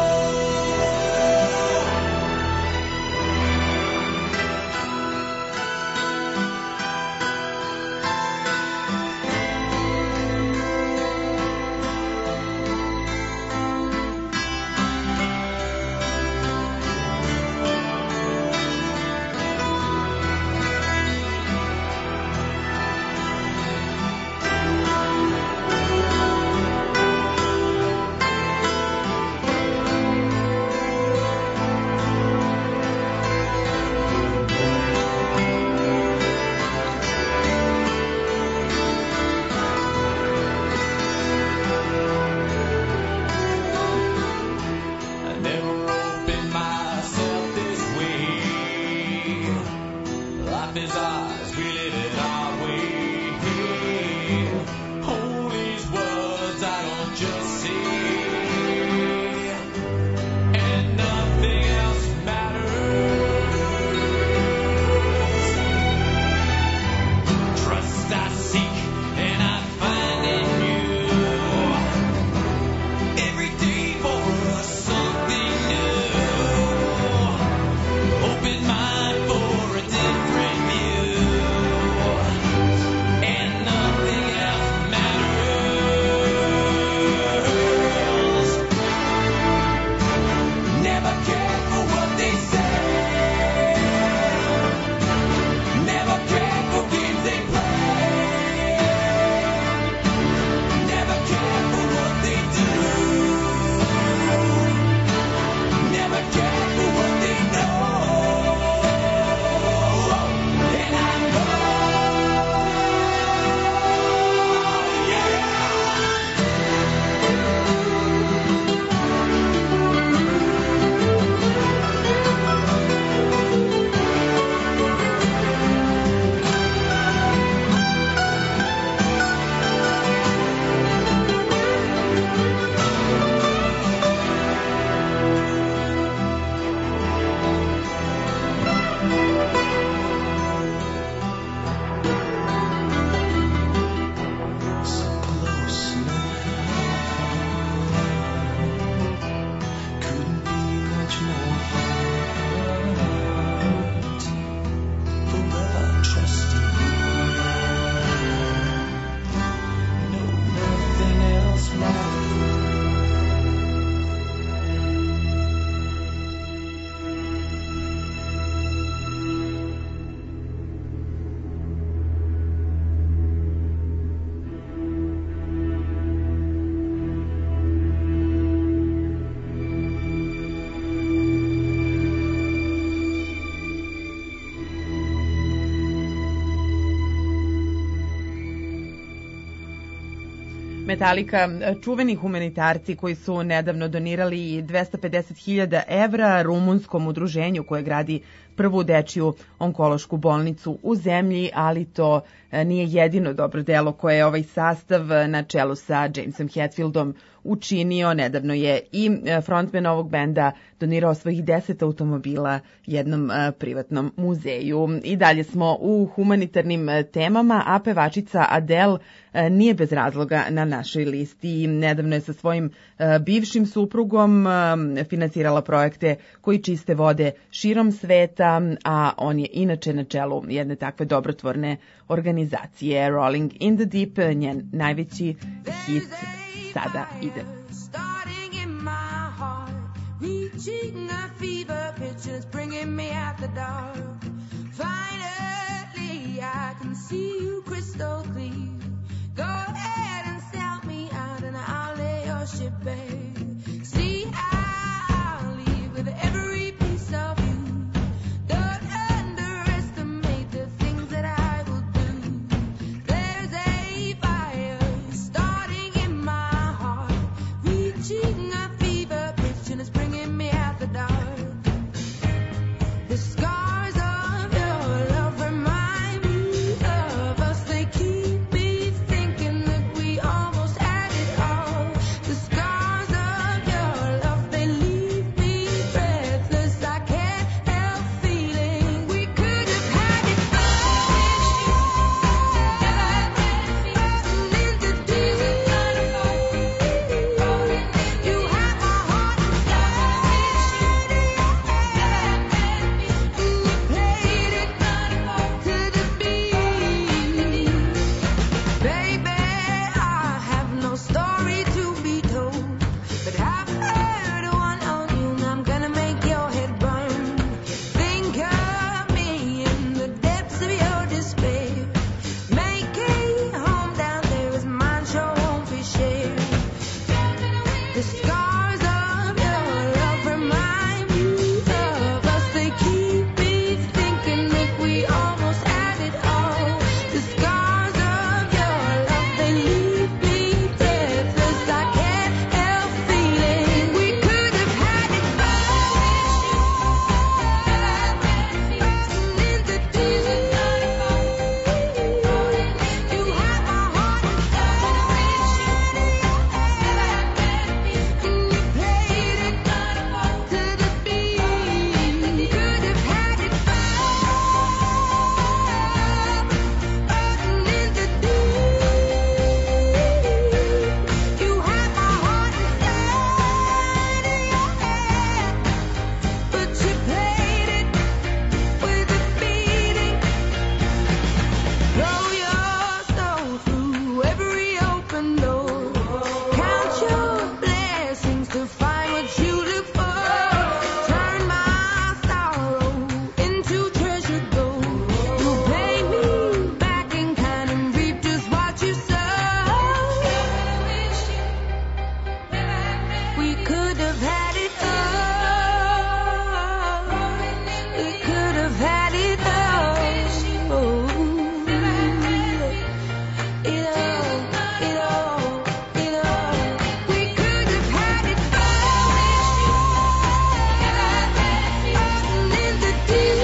I never opened myself this way. Life is ours, we live it our way. Hold these words I don't just say, and nothing else matters. Trust I seek and I find in you. Every day for us something new. Open mind for a different view. And nothing else matters. Never care for what they say. Never care for games they play. Never care for what they do. Never care for what they know. And I know, yeah. Metallica, čuveni humanitarci koji su nedavno donirali dvesta pedeset hiljada evra rumunskom udruženju koje gradi prvu dečiju onkološku bolnicu u zemlji, ali to nije jedino dobro delo koje je ovaj sastav na čelu sa Jamesom Hetfieldom učinio. Nedavno je i frontman ovog benda donirao svojih deset automobila jednom privatnom muzeju. I dalje smo u humanitarnim temama, a pevačica Adele nije bez razloga na našoj listi. Nedavno je sa svojim bivšim suprugom financirala projekte koji čiste vode širom sveta, a on je inače na čelu jedne takve dobrotvorne organizacije. Rolling in the Deep, njen najveći hit sada ide. Starting in my heart, reaching a fever pitch, and it's bringing me out the dark. Finally, I can see you crystal clear. Go ahead and sell me out, and I'll lay your ship bare. See, I'll leave with every piece of you. Don't underestimate the things that I will do. There's a fire starting in my heart, reaching a fever pitch, and it's bringing me out the dark. The scars of your love remind me of us. They keep me thinking that we almost had it all. The scars of your love, they leave me breathless. I can't help feeling we could have had it all. In the deep, you have my heart inside. You played it to the beat. Baby, I have no story to be told, but I've heard one on you, and I'm gonna make your head burn. Think of me in the depths of your despair. Make a home down there as mine sure won't be shared. The scars of your love remind me of us. They keep me thinking that we almost had it all. The scars of your love, they leave me breathless. I can't help feeling we could have had it all. In the deep, you have my heart inside. You played it to the beat. Could have had it all. In the deep, you have my heart inside of your head, but you played it with a beating. Throw your soul through every open door. Count your blessings to find what you look for. Turn my sorrow into treasure gold. You pay me back in kind and reap just what you sow. We could have had it all. We could have had it all. It all, it all, it all. We could have had it all. In the deep,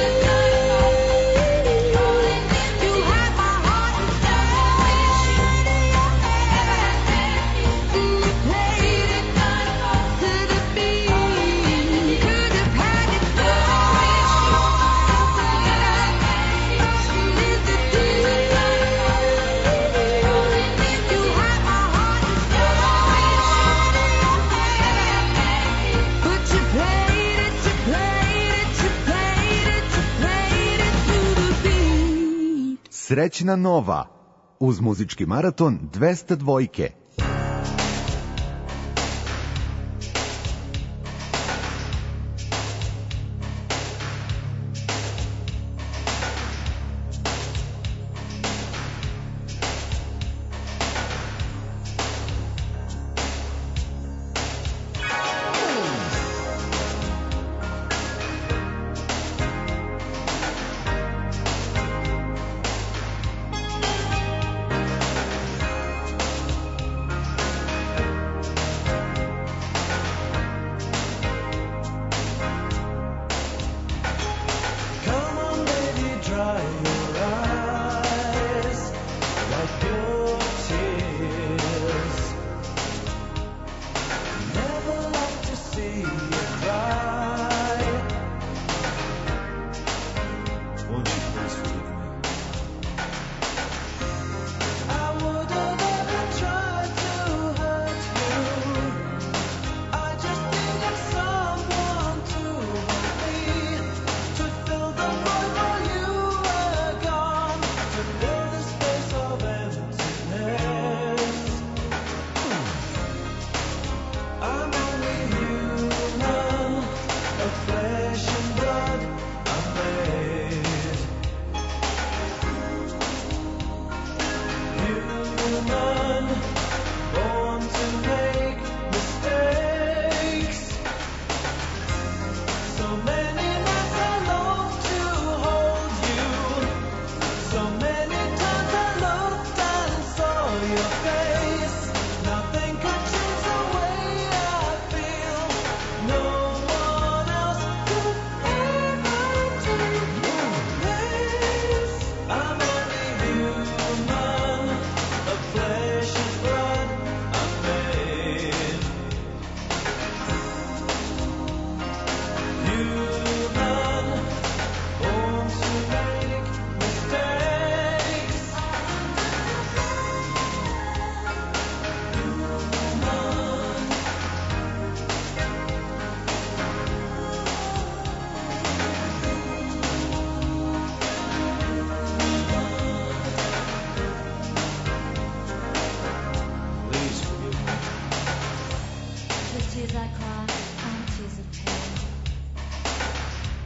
you have my heart inside. You played it to the beat. Could have had it all. In the deep, you have my heart inside. But you played it, you played it, you played it, you played it to the beat. Srećna nova uz muzički maraton dvesta dvojke.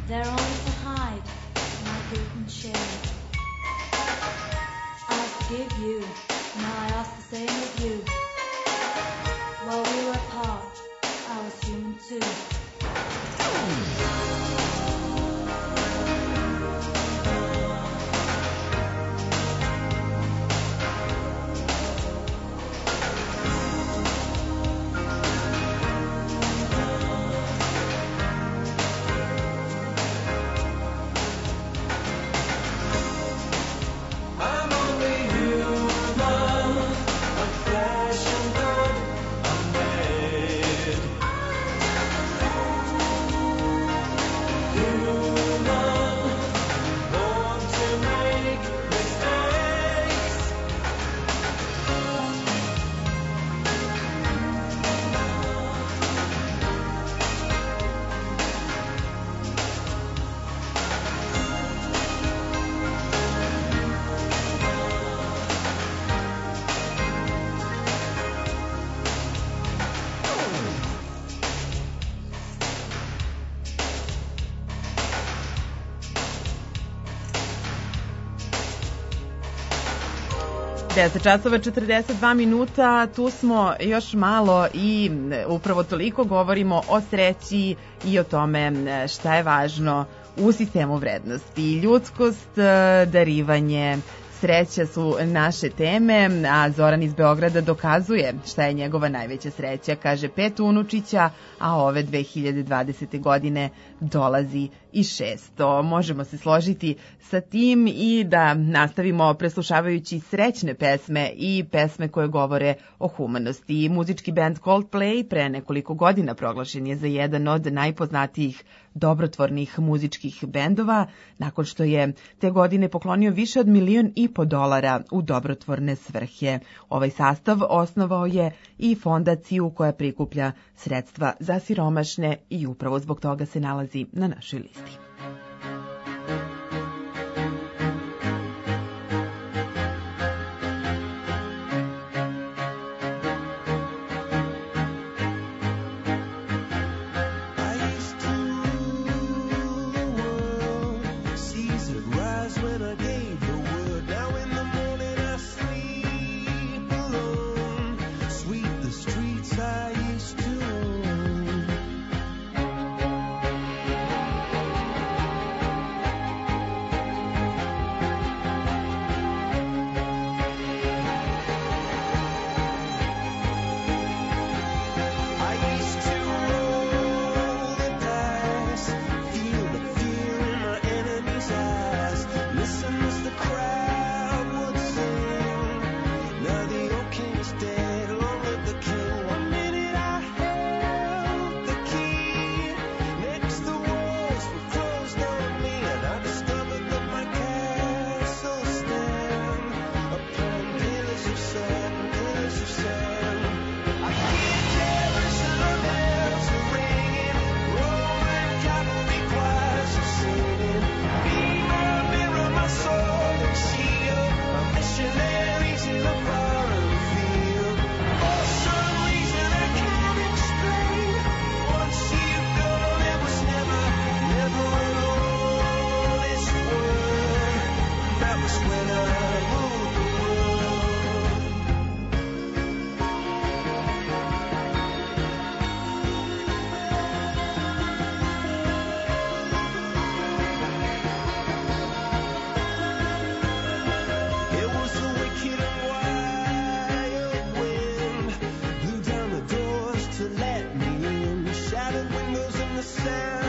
They're only to hide my guilt and shame. I forgive you, now I ask the same of you. While we were apart, I was human too. I'm only human, of flesh and blood, I'm made. Human, born to make mistakes. deset časova četrdeset dva minuta, tu smo još malo i upravo toliko govorimo o sreći i o tome šta je važno u sistemu vrednosti. Ljudskost, darivanje, sreća su naše teme, a Zoran iz Beograda dokazuje šta je njegova najveća sreća. Kaže pet unučića, a ove dve hiljade dvadesete godine dolazi i šesto. Možemo se složiti sa tim i da nastavimo preslušavajući srećne pesme i pesme koje govore o humanosti. Muzički band Coldplay pre nekoliko godina proglašen je za jedan od najpoznatijih dobrotvornih muzičkih bendova, nakon što je te godine poklonio više od milion i po dolara u dobrotvorne svrhe. Ovaj sastav osnovao je i fondaciju koja prikuplja sredstva za siromašne i upravo zbog toga se nalazi na našoj listi.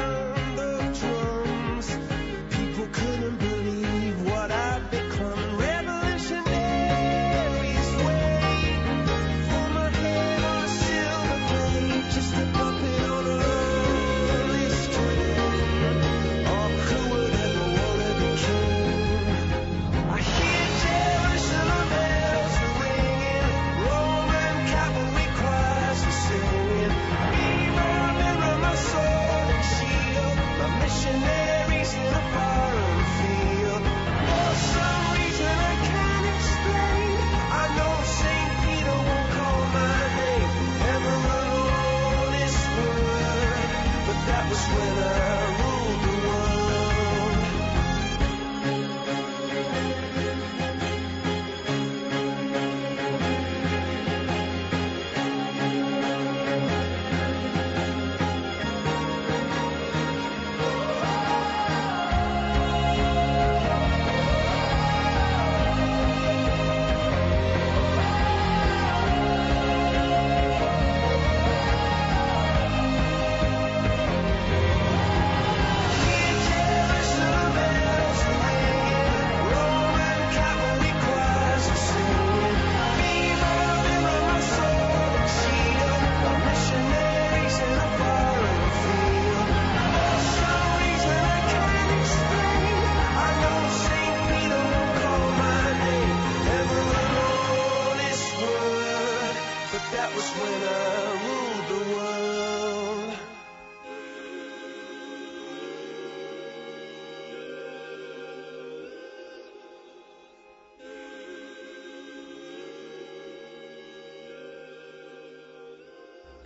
Sound of drums, people couldn't believe what I'd become.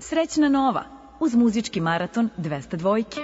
Srećna nova uz muzički maraton dvesta dvojke.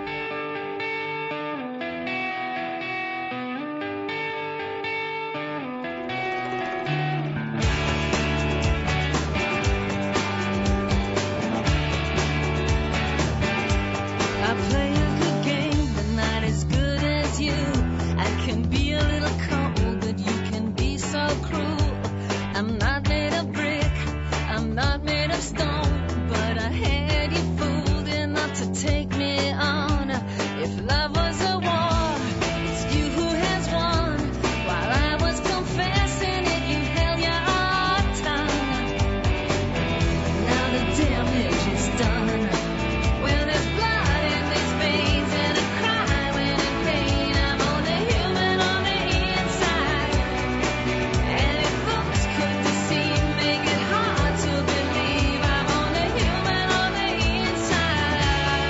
I play a good game, but not as good as you. I can be a little cold, but you can be so cruel. I'm not made of brick, I'm not made of stone, but I had you fooled enough to take me on. If love was a war, it's you who has won. While I was confessing it, you held your tongue. Now the damage is done. When there's blood in these veins and I cry when in pain, I'm only human on the inside. And if looks could deceive, make it hard to believe, I'm only human on the inside.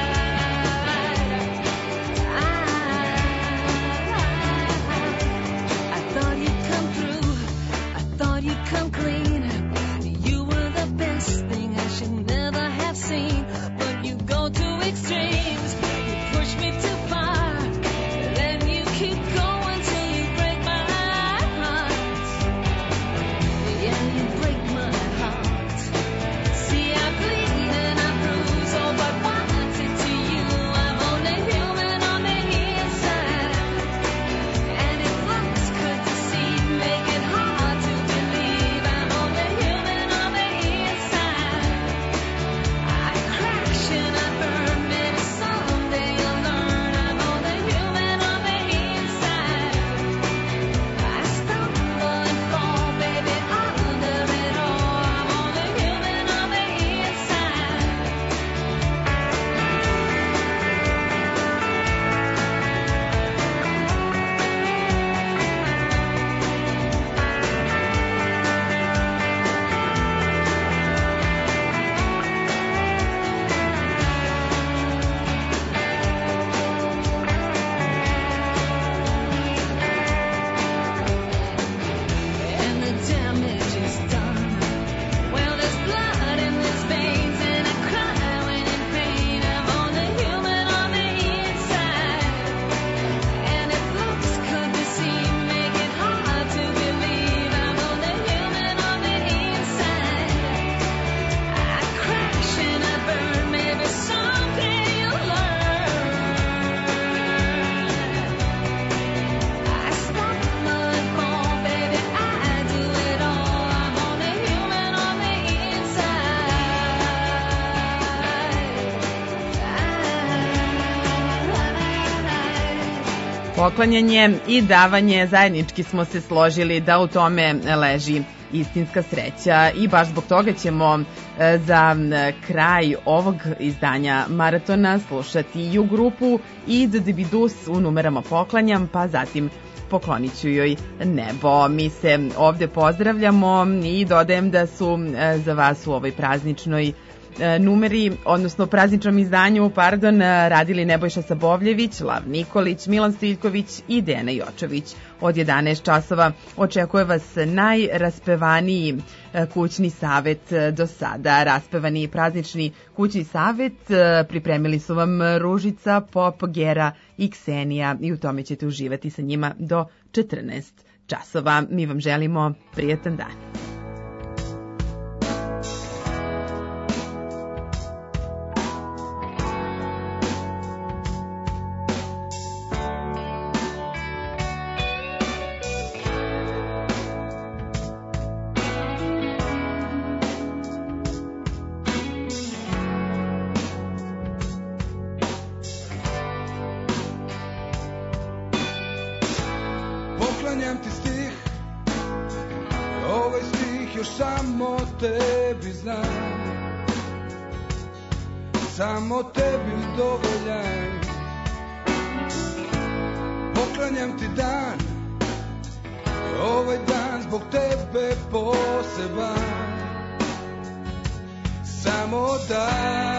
I, I thought you'd come through, I thought you'd come clean. You were the best thing I should never have seen. But you go to extremes, you push me too far. Then you keep going till you break my heart. Yeah, you break my heart. See, I bleed and I bruise, oh, but wanted to you. I'm only human on the inside. And if looks could deceive, make it hard to believe, I'm only human on the inside. I crash and I burn, maybe someday you'll learn, I'm only human on the inside. I stumble and fall, baby, under it all, I'm only human on the inside. And the damage is done. Well, there's blood in these veins, and I cry when in pain. I'm only human on the inside. And if looks could deceive, make it hard to believe, I'm only human on the inside. I crash and I burn, maybe someday you'll learn. I stumble and fall, baby, I do it all. I'm only human on the inside. Poklanjanje i davanje, zajednički smo se složili da u tome leži istinska sreća i baš zbog toga ćemo e, za e, kraj ovog izdanja maratona slušati i u grupu i The Dibidus u numerama Poklanjam, pa zatim poklonit ću joj nebo. Mi se ovde pozdravljamo i dodajem da su e, za vas u ovoj prazničnoj e, numeri, odnosno prazničnom izdanju, pardon, e, radili Nebojša Sabovljević, Lav Nikolić, Milan Stiljković i Dena Jočović. Od jedanaest časova očekuje vas najraspevaniji e, kućni savet e, do sada. Raspevani praznični kućni savet e, pripremili su vam Ružica, Pop, Gera i Ksenija i u tome ćete uživati sa njima do četrnaest časova. Mi vam želimo prijetan dan. Poklanjam ti stih, ovaj stih još samo tebi znam, samo tebi dovoljan. Poklanjam ti dan, ovaj dan zbog tebe poseban, samo da,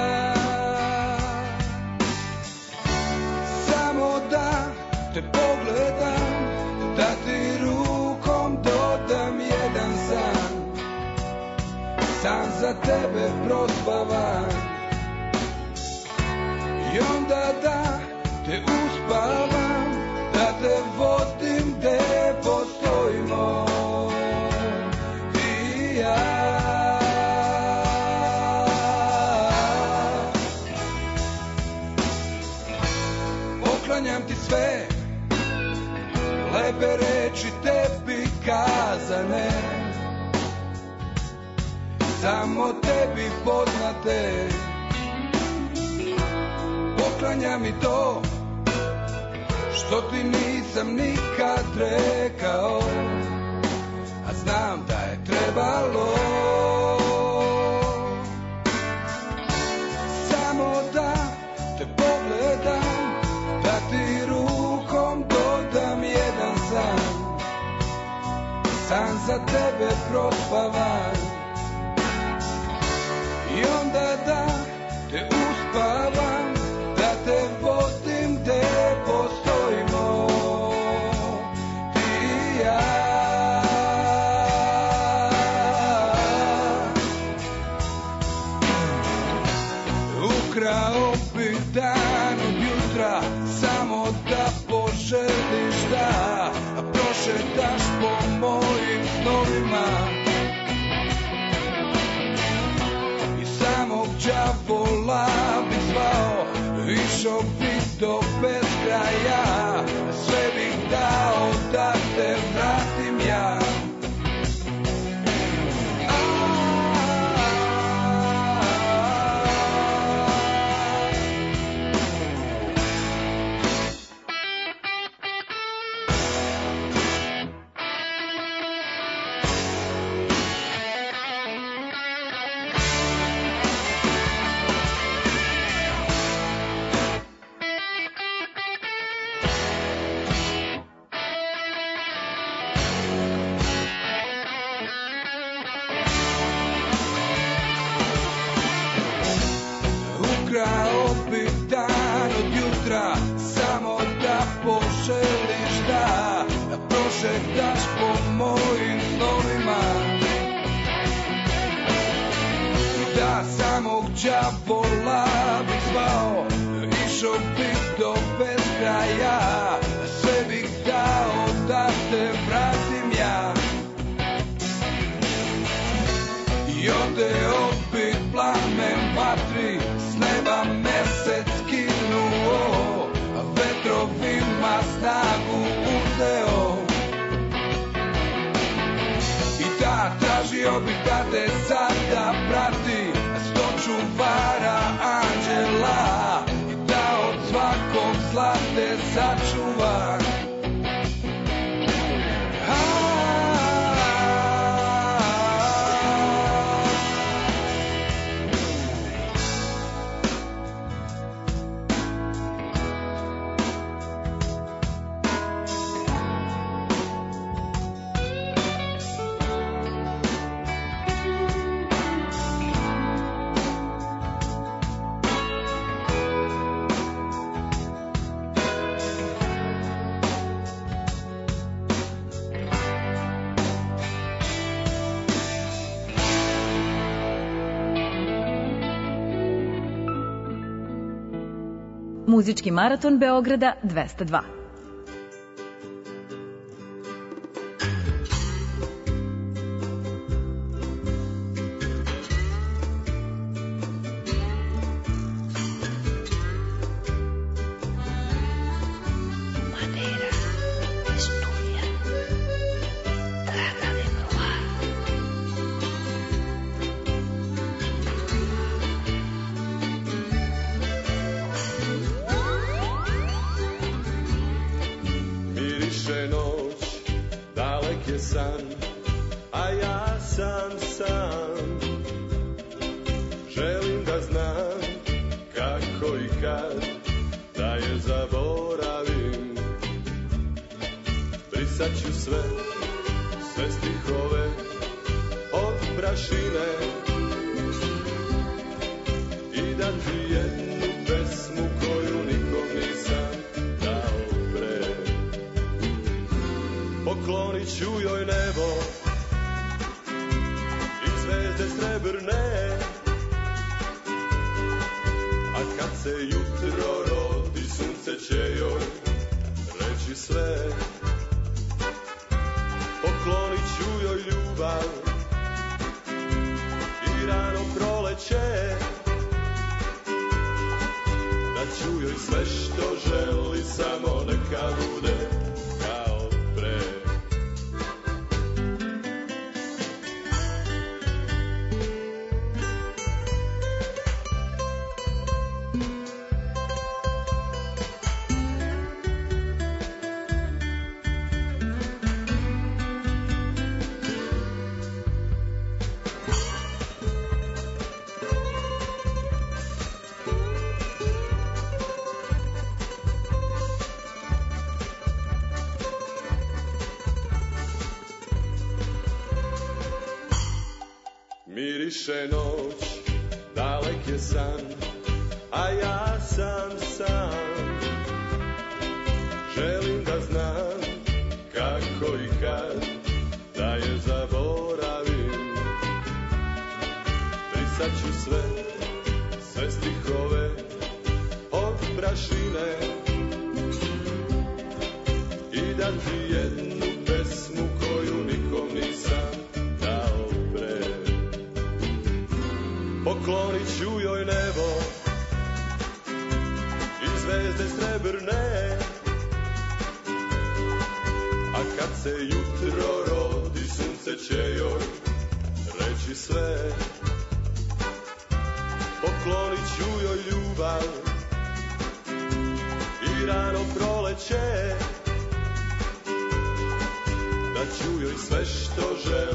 samo da te pogledam, da ti rukom dodam jedan san, sam za tebe prospavan. I onda da te uspavam, da te vodim gde postojimo ti i ja. Poklanjam ti sve lepe reči tebi kazane, samo tebi poznate. Poklanjam i to što ti nisam nikad rekao, a znam da je trebalo. Samo da te pogledam, da ti rukom dodam jedan san, san za tebe prospavan. I onda da te uspavam, da te vodim gde postojimo ti i ja. Ukrao bi dan od jutra, samo da poželiš da prošetaš po mojim snovima. I samog đavola bih zvao, išao bih do beskraja, sve bih dao da te vratim ja. Ukrao bih dan od jutra, samo da poželiš da prošetaš po mojim snovima. I da samog đavola bih zvao, išao bih do beskraja, sve bih dao da te vratim ja. I odeo bih plamen vatri, s neba mesec skinuo, a vetrovima snagu uzeo. I da tražio bih da te sada prati sto čuvara anđela, i da od svakog zla te sačuva. Muzički maraton Beograda dvesta dva. Poklonit ću joj nebo i zvezde srebrne. će joj reći sve. Poklonit ću joj ljubav i rano proleće. Daću joj sve što želi, samo neka bude kao pre. Miriše noć, dalek je san, a ja sam sam. Želim da znam kako i kad da je zaboravim. Brisat ću sve, sve stihove od prašine i dati jednu pesmu koju nikom nisam dao pre. Poklonit ću joj nebo i zvezde srebrne, a kad se jutro rodi, sunce će joj reći sve. Poklonit ću joj ljubav i rano proleće. Daću joj sve što želi,